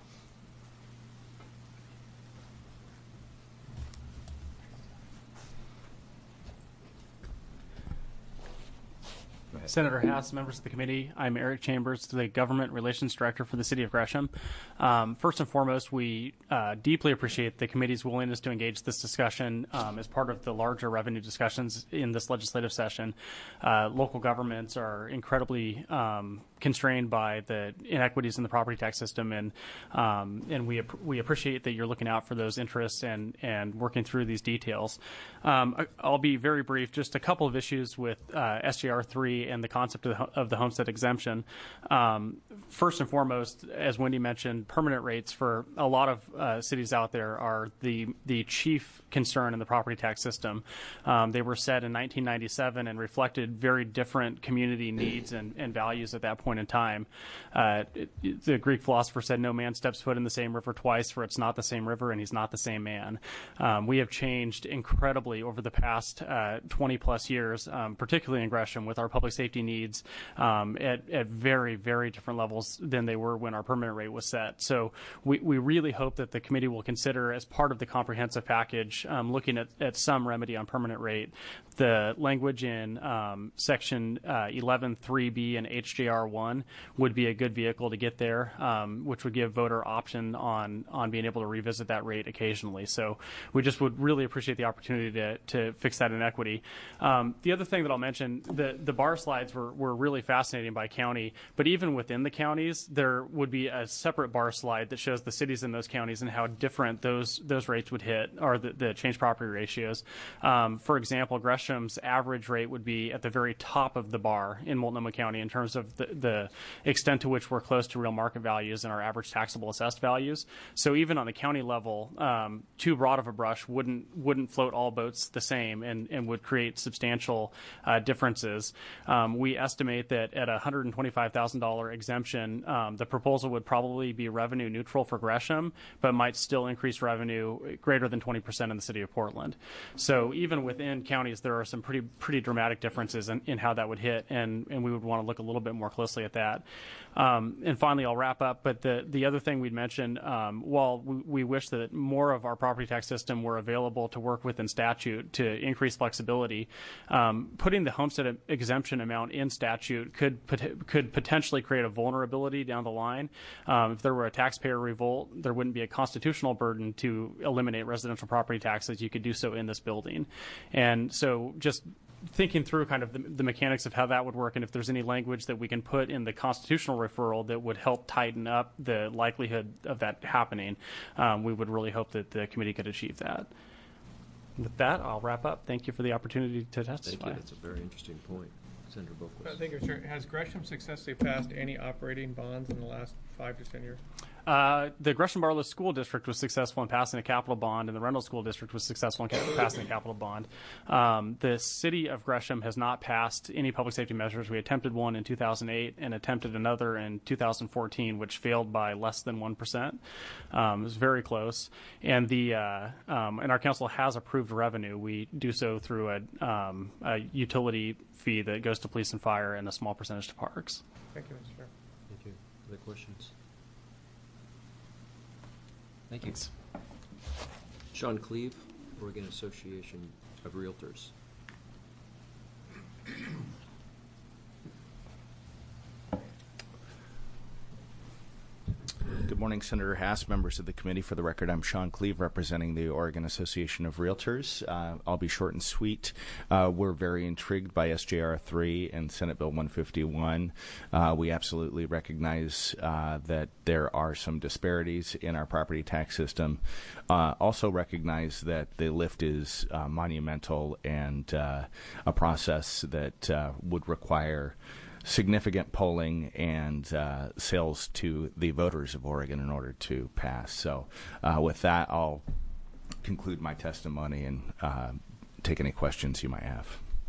Senator Haas, members of the committee, I'm Eric Chambers, the Government Relations Director for the City of Gresham. Um, first and foremost, we uh, deeply appreciate the committee's willingness to engage this discussion um, as part of the larger revenue discussions in this legislative session. Uh, local governments are incredibly um, constrained by the inequities in the property tax system, and um, and we we appreciate that you're looking out for those interests and and working through these details. Um, I'll be very brief. Just a couple of issues with uh, S J R three and the concept of the, of the homestead exemption. Um, first and foremost, as Wendy mentioned, permanent rates for a lot of uh, cities out there are the the chief concern in the property tax system. Um, they were set in nineteen ninety-seven and reflected very different community needs and, and values at that point in time. Uh, it, it, the Greek philosopher said, "No man steps foot in the same river twice, for it's not the same river and he's not the same man." Um, we have changed incredibly over the past uh, twenty plus years, um, particularly in Gresham, with our public safety needs um, at, at very, very different levels than they were when our permanent rate was set. So we, we really hope that the committee will consider, as part of the comprehensive package, um, looking at, at some remedy on permanent rate. The language in um, section uh, eleven three B and H J R one would be a good vehicle to get there, um, which would give voter option on on being able to revisit that rate occasionally. So we just would really appreciate the opportunity to, to fix that inequity. Um, the other thing that I'll mention, the, the bar slides were, were really fascinating by county, but even within the counties, there would be a separate bar slide that shows the cities in those counties and how different those those rates would hit, or the, the change property ratios. Um, for example, Gresham's average rate would be at the very top of the bar in Multnomah County in terms of the, the extent to which we're close to real market values and our average taxable assessed values. So even on the county level, um, too broad of a brush wouldn't wouldn't float all boats the same and, and would create substantial uh, differences. Um, we estimate that at a one hundred twenty-five thousand dollars exemption, um, the proposal would probably be revenue neutral for Gresham, but might still increase revenue greater than twenty percent in the city of Portland. So even within counties, there are some pretty pretty dramatic differences in, in how that would hit, and, and we would want to look a little bit more closely seriously at that. Um, and finally, I'll wrap up. But the, the other thing we'd mentioned, um, while we, we wish that more of our property tax system were available to work within statute to increase flexibility, um, putting the homestead exemption amount in statute could pot- could potentially create a vulnerability down the line. Um, if there were a taxpayer revolt, there wouldn't be a constitutional burden to eliminate residential property taxes. You could do so in this building. And so just thinking through kind of the, the mechanics of how that would work, and if there's any language that we can put in the constitutional referral that would help tighten up the likelihood of that happening, um, we would really hope that the committee could achieve that. With that, I'll wrap up. Thank you for the opportunity to testify. Thank you. That's a very interesting point. Senator Boquist. Thank you, sir. Has Gresham successfully passed any operating bonds in the last five to ten years? Uh, the Gresham Barlow School District was successful in passing a capital bond, and the Reynolds School District was successful in ca- passing a capital bond. Um, the city of Gresham has not passed any public safety measures. We attempted one in two thousand eight and attempted another in two thousand fourteen, which failed by less than one percent. Um, it was very close. And the uh, um, and our council has approved revenue. We do so through a, um, a utility fee that goes to police and fire and a small percentage to parks. Thank you, Mister Chair. Thank you. Other questions? Thank you. Sean Cleve, Oregon Association of Realtors. Good morning, Senator Haas, members of the committee. For the record, I'm Sean Cleve, representing the Oregon Association of Realtors. Uh, I'll be short and sweet. Uh, we're very intrigued by S J R three and Senate Bill one fifty-one. Uh, we absolutely recognize uh, that there are some disparities in our property tax system. Uh, also recognize that the lift is uh, monumental and uh, a process that uh, would require significant polling and uh, sales to the voters of Oregon in order to pass. So uh, with that, I'll conclude my testimony and uh, take any questions you might have.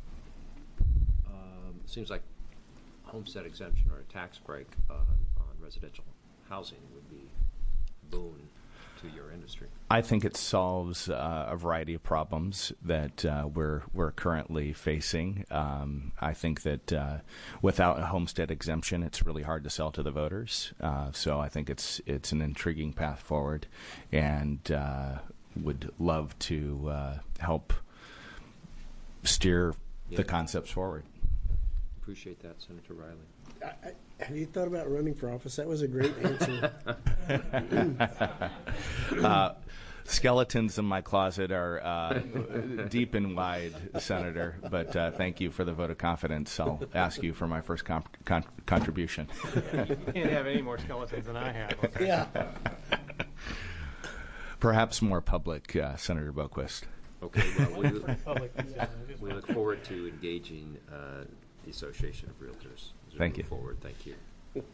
Um, seems like homestead exemption or a tax break uh, on residential housing would be a boon to your industry. I think it solves uh, a variety of problems that uh, we're we're currently facing. Um, I think that uh, without a homestead exemption, it's really hard to sell to the voters. Uh, so I think it's it's an intriguing path forward, and uh, would love to uh, help steer Yeah. the concepts forward. Appreciate that, Senator Riley. I, I, have you thought about running for office? That was a great answer. uh, skeletons in my closet are uh, deep and wide, Senator, but uh, thank you for the vote of confidence. I'll ask you for my first comp- con- contribution. You can't have any more skeletons than I have. Okay. Yeah. Perhaps more public, uh, Senator Boquist. Okay, well, we, Public, yeah, we look forward to engaging uh, the Association of Realtors. As we Thank move you. Forward, thank you.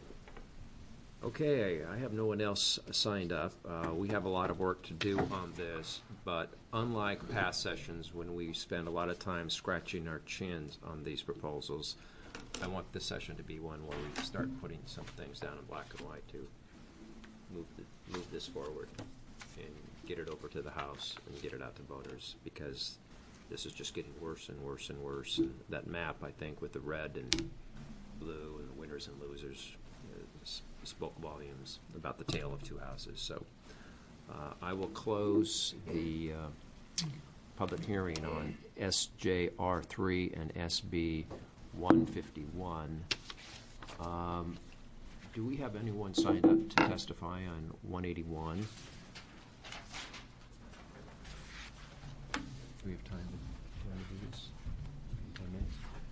Okay, I have no one else signed up. Uh, we have a lot of work to do on this, but unlike past sessions when we spend a lot of time scratching our chins on these proposals, I want this session to be one where we start putting some things down in black and white to move the, move this forward and get it over to the House and get it out to voters, because this is just getting worse and worse and worse. And that map, I think, with the red and blue and the winners and losers uh, s- spoke volumes about the tale of two houses. So uh, I will close the uh, public hearing on S J R three and S B one fifty-one. Um, do we have anyone signed up to testify on one eighty-one? Do we have time to to do this? Ten minutes?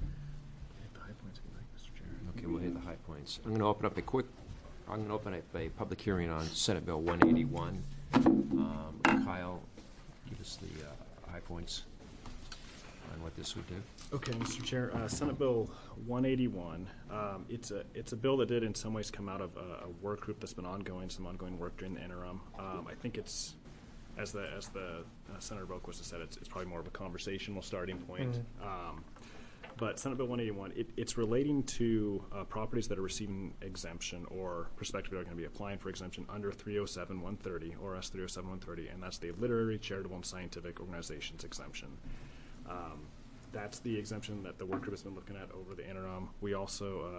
Okay, we'll hit the high points. I'm going to open up a quick, I'm going to open up a public hearing on Senate Bill one eighty-one. Um, Kyle, give us the uh, high points on what this would do. Okay, Mister Chair, uh, Senate Bill one eighty-one. Um, it's a it's a bill that did in some ways come out of a, a work group that's been ongoing, some ongoing work during the interim. Um, I think it's, as the as the uh, Senator Boquist has said, it's, it's probably more of a conversational starting point. Mm-hmm. Um, but Senate Bill one eighty-one, it, it's relating to uh, properties that are receiving exemption or prospectively are going to be applying for exemption under three oh seven one thirty or S three oh seven one thirty, and that's the literary, charitable, and scientific organizations exemption. Um, That's the exemption that the work group has been looking at over the interim. We also uh,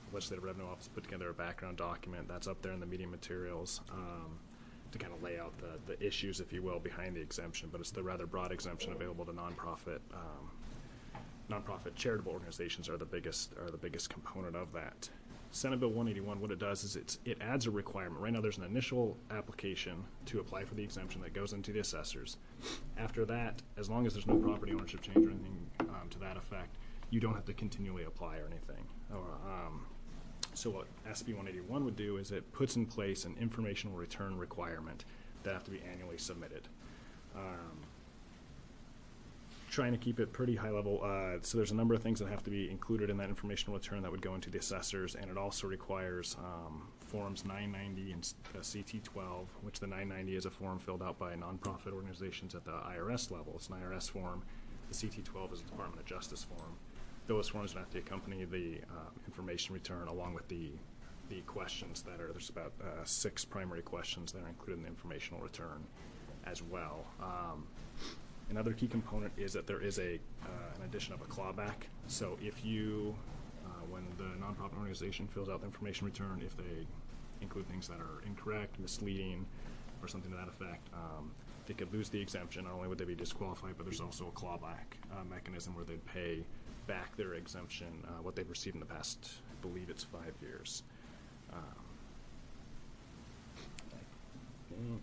Legislative Revenue Office put together a background document that's up there in the meeting materials um, to kind of lay out the, the issues, if you will, behind the exemption. But it's the rather broad exemption available to nonprofit um, nonprofit charitable organizations are the biggest are the biggest component of that. Senate Bill one eighty-one, what it does is it's, it adds a requirement. Right now there's an initial application to apply for the exemption that goes into the assessors. After that, as long as there's no property ownership change or anything um, to that effect, you don't have to continually apply or anything. Or, um, so what S B one eighty-one would do is it puts in place an informational return requirement that have to be annually submitted. Um, trying to keep it pretty high level. Uh, so there's a number of things that have to be included in that informational return that would go into the assessors, and it also requires um, forms nine ninety and uh, C T twelve, which the nine ninety is a form filled out by nonprofit organizations at the I R S level. It's an I R S form. The C T twelve is a Department of Justice form. Those forms would have to accompany the uh, information return along with the the questions that are, there's about uh, six primary questions that are included in the informational return as well. Um, Another key component is that there is a uh, an addition of a clawback. So if you, uh, when the nonprofit organization fills out the information return, if they include things that are incorrect, misleading, or something to that effect, um, they could lose the exemption. Not only would they be disqualified, but there's also a clawback uh, mechanism where they'd pay back their exemption, uh, what they've received in the past, I believe it's five years. Um, I think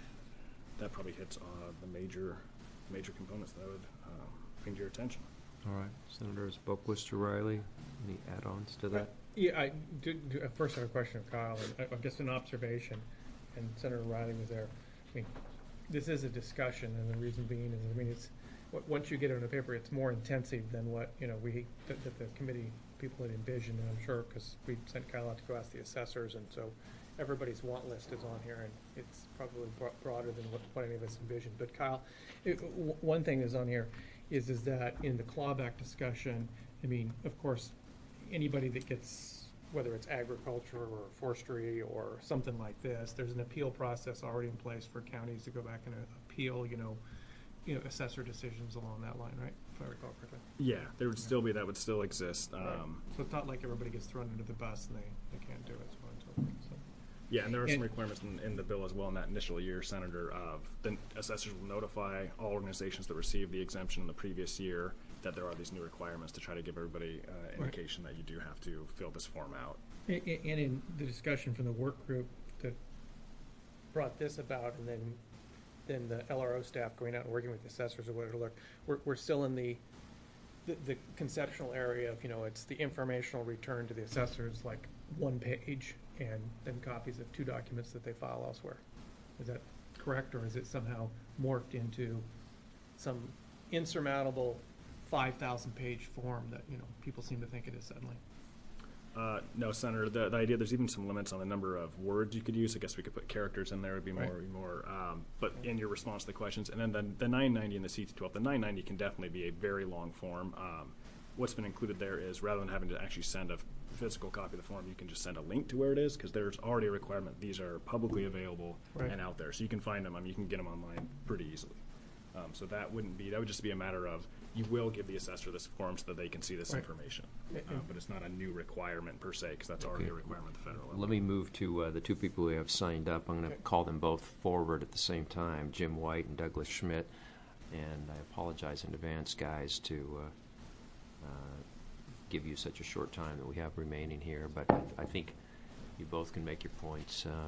that probably hits uh, the major major components that I would um, bring to your attention. All right, Senators Boquist, O'Reilly, any add-ons to that? Yeah, I do, do, uh, first I have a question of Kyle, and uh, just an observation, and Senator Riley was there. I mean, this is a discussion, and the reason being is, I mean, it's, w- once you get it on the paper, it's more intensive than what, you know, we, that, that the committee people had envisioned, and I'm sure, because we sent Kyle out to go ask the assessors, and so everybody's want list is on here, and it's probably bro- broader than what, what any of us envisioned. But Kyle, it, w- one thing is on here is is that in the clawback discussion, I mean, of course, anybody that gets, whether it's agriculture or forestry or something like this, there's an appeal process already in place for counties to go back and uh, appeal, you know, you know, assessor decisions along that line, right? If I recall correctly. Yeah, there would still be, that would still exist. Um, Right. So it's not like everybody gets thrown into the bus and they, they can't do it, so on and so forth. So. Yeah, and there are some And- requirements in, in the bill as well in that initial year, Senator, of the assessors will notify all organizations that received the exemption in the previous year that there are these new requirements to try to give everybody uh, Right. indication that you do have to fill this form out. A- a- And in the discussion from the work group that brought this about, and then, then the L R O staff going out and working with the assessors or whatever, look, we're, we're still in the, the, the conceptual area of, you know, it's the informational return to the assessors, like one page, and then copies of two documents that they file elsewhere. Is that correct, or is it somehow morphed into some insurmountable five thousand page form that, you know, people seem to think it is suddenly? Uh, no, Senator, the, the idea, there's even some limits on the number of words you could use. I guess we could put characters in there, would be more, Right. more. Um, but in your response to the questions, and then the, the nine ninety and the C T twelve, the nine ninety can definitely be a very long form. Um, what's been included there is rather than having to actually send a physical copy of the form, you can just send a link to where it is, because there's already a requirement. These are publicly available Right. and out there, so you can find them. I mean, you can get them online pretty easily. Um, so that wouldn't be, that would just be a matter of, you will give the assessor this form so that they can see this Right. information. A- Uh, and- but it's not a new requirement per se, because that's already Okay. a requirement at the federal level. Let me move to uh, the two people who have signed up. I'm going to Okay. call them both forward at the same time, Jim White and Douglas Schmidt. And I apologize in advance, guys, to uh, uh, give you such a short time that we have remaining here. But I, I think you both can make your points uh,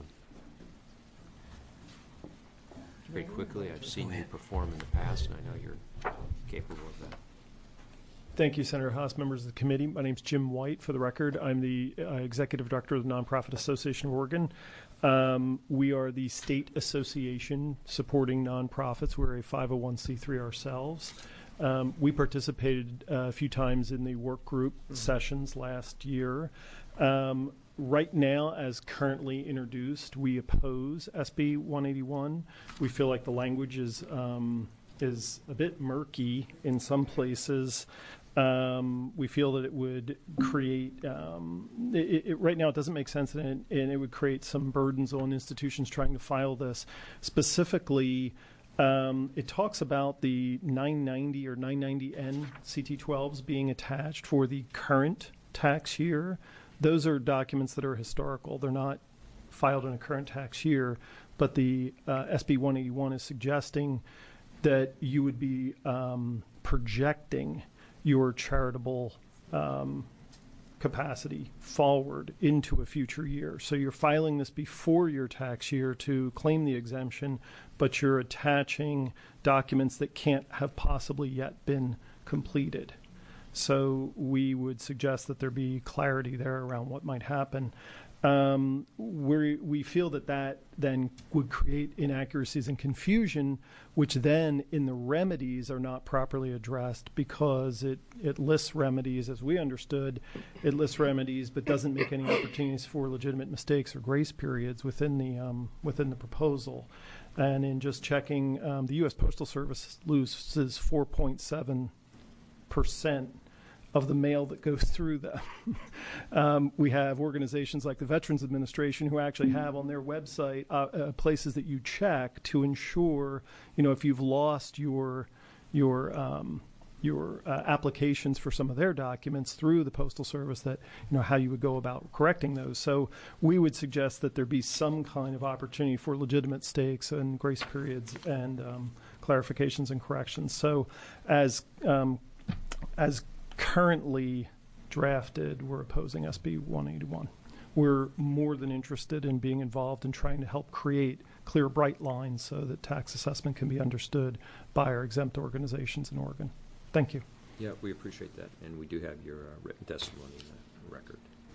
very quickly. I've seen you perform in the past, and I know you're capable of that. Thank you, Senator Haas, members of the committee. My name is Jim White, for the record. I'm the uh, Executive Director of the Nonprofit Association of Oregon. Um, we are the state association supporting nonprofits. We're a five oh one c three ourselves. Um, we participated uh, a few times in the work group mm-hmm. sessions last year. Um, right now, as currently introduced, we oppose S B one eighty-one. We feel like the language is um, is a bit murky in some places. Um, we feel that it would create, um, it, it, right now it doesn't make sense, and it, and it would create some burdens on institutions trying to file this. Specifically, um, it talks about the nine ninety or nine ninety N C T twelves being attached for the current tax year. those are documents that are historical. They're not filed in a current tax year, but the uh, S B one eighty-one is suggesting that you would be um, projecting your charitable um, capacity forward into a future year. So you're filing this before your tax year to claim the exemption, but you're attaching documents that can't have possibly yet been completed. So we would suggest that there be clarity there around what might happen. Um, we we feel that that then would create inaccuracies and confusion, which then in the remedies are not properly addressed because it, it lists remedies, as we understood, it lists remedies but doesn't make any opportunities for legitimate mistakes or grace periods within the um, within the proposal. And in just checking, um, the U S Postal Service loses four point seven percent of the mail that goes through them. um, we have organizations like the Veterans Administration who actually have on their website uh, uh, places that you check to ensure, you know, if you've lost your your um, your uh, applications for some of their documents through the Postal Service, that, you know, how you would go about correcting those. So we would suggest that there be some kind of opportunity for legitimate stakes and grace periods and um, clarifications and corrections. So as um, as currently drafted, we're opposing S B one eighty-one. We're more than interested in being involved in trying to help create clear, bright lines so that tax assessment can be understood by our exempt organizations in Oregon. Thank you. Yeah, we appreciate that, and we do have your uh, written testimony in the record.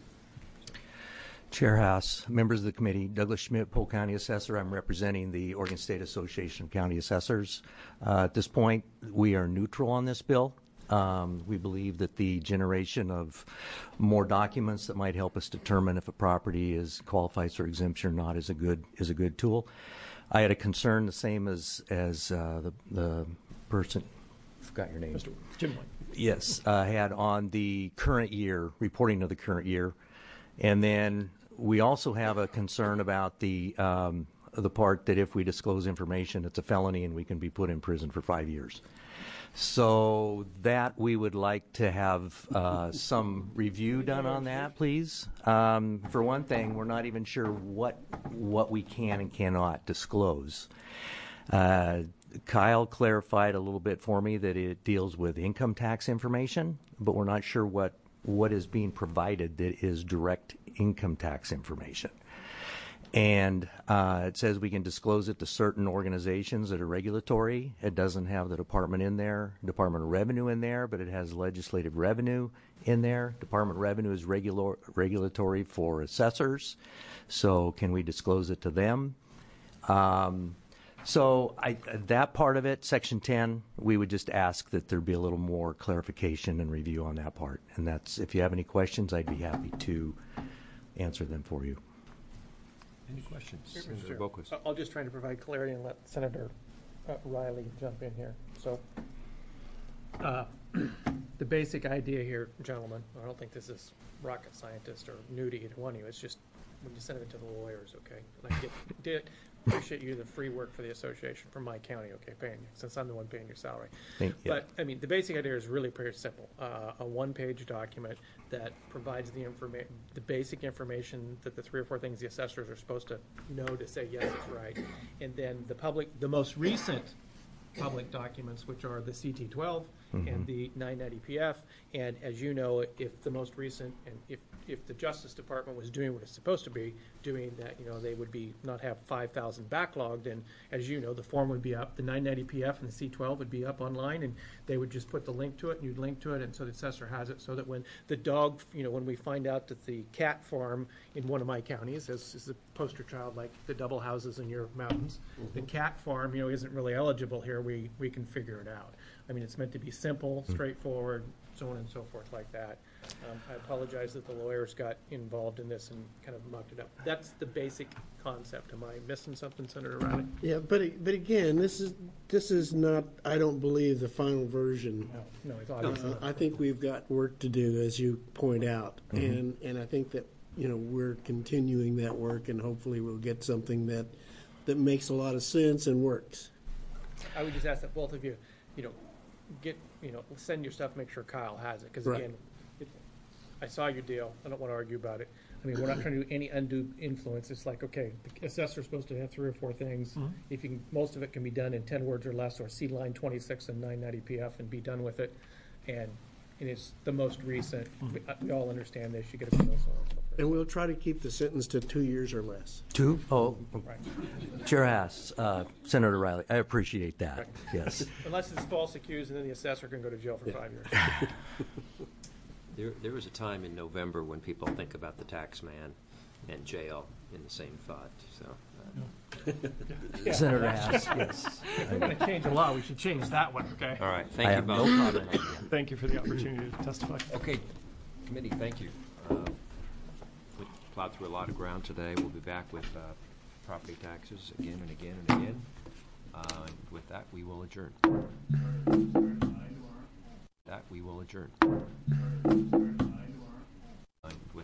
Chair House, members of the committee, Douglas Schmidt, Polk County Assessor. I'm representing the Oregon State Association of County Assessors. Uh, at this point, we are neutral on this bill. Um, we believe that the generation of more documents that might help us determine if a property is qualifies for exemption or not is a good is a good tool. I had a concern the same as as uh, the the person. I forgot your name. Mister Jim White. Yes, uh, had on the current year reporting of the current year, and then we also have a concern about the um, the part that if we disclose information, it's a felony and we can be put in prison for five years. So that we would like to have uh, some review done on that, please. Um, for one thing, we're not even sure what what we can and cannot disclose. Uh, Kyle clarified a little bit for me that it deals with income tax information, but we're not sure what what is being provided that is direct income tax information. And uh, it says we can disclose it to certain organizations that are regulatory. It doesn't have the department in there, Department of Revenue in there, but it has legislative revenue in there. Department of Revenue is regular, regulatory for assessors. So can we disclose it to them? Um, so I, that part of it, Section ten, we would just ask that there be a little more clarification and review on that part. And that's, if you have any questions, I'd be happy to answer them for you. Any questions? Mister Senator Boquist. I'll just try to provide clarity and let Senator uh, Riley jump in here. So uh, the basic idea here, gentlemen, I don't think this is rocket scientist or new to either one of you. It's just when you send it to the lawyers, okay? And I get, did appreciate you the free work for the association from my county, okay, paying you, since I'm the one paying your salary. Thank you. But, I mean, the basic idea is really pretty simple. Uh, a one-page document that provides the informa- the basic information that the three or four things the assessors are supposed to know to say, yes, it's right. And then the public, the most recent public documents, which are the C T twelve mm-hmm. and the nine ninety P F. And as you know, if the most recent, and if, if the Justice Department was doing what it's supposed to be, doing that, you know, they would be, not have five thousand backlogged, and as you know, the form would be up, the nine ninety P F and the C twelve would be up online, and they would just put the link to it, and you'd link to it, and so the assessor has it, so that when the dog, you know, when we find out that the cat farm in one of my counties, as is the poster child, like the double houses in your mountains, mm-hmm. the cat farm, you know, isn't really eligible here, we, we can figure it out. I mean, it's meant to be simple, straightforward, so on and so forth like that. Um, I apologize that the lawyers got involved in this and kind of mucked it up. That's the basic concept. Am I missing something, Senator Riley? Yeah, but but again, this is this is not, I don't believe, the final version. No, no, it's obviously Uh, not. I think we've got work to do, as you point out, Mm-hmm. and and I think that, you know, we're continuing that work, and hopefully we'll get something that that makes a lot of sense and works. I would just ask that both of you, you know, get, you know, send your stuff, make sure Kyle has it, because Right. again, it, I saw your deal. I don't want to argue about it. I mean, we're not trying to do any undue influence. It's like, okay, the assessor's supposed to have three or four things. Mhm. If you can, most of it can be done in ten words or less, or see line twenty-six and nine ninety P F and be done with it. And it is the most recent. We, uh, we all understand this. You get a bill, so on and so forth. And we'll try to keep the sentence to two years or less. Two? Oh, Right. Chair Haas, uh, Senator Riley, I appreciate that. Right. Yes. Unless it's false accused, and then the assessor can go to jail for five years. There, there was a time in November when people think about the tax man and jail in the same thought, so. uh, Senator Haas, yes. If we're going to change the law, we should change that one, okay? All right, I thank you have no both. comment. Thank you for the opportunity to testify. Okay, committee, thank you. Uh, We plowed through a lot of ground today. We'll be back with uh, property taxes again and again and again. Uh, With that, we will adjourn. That, we will adjourn.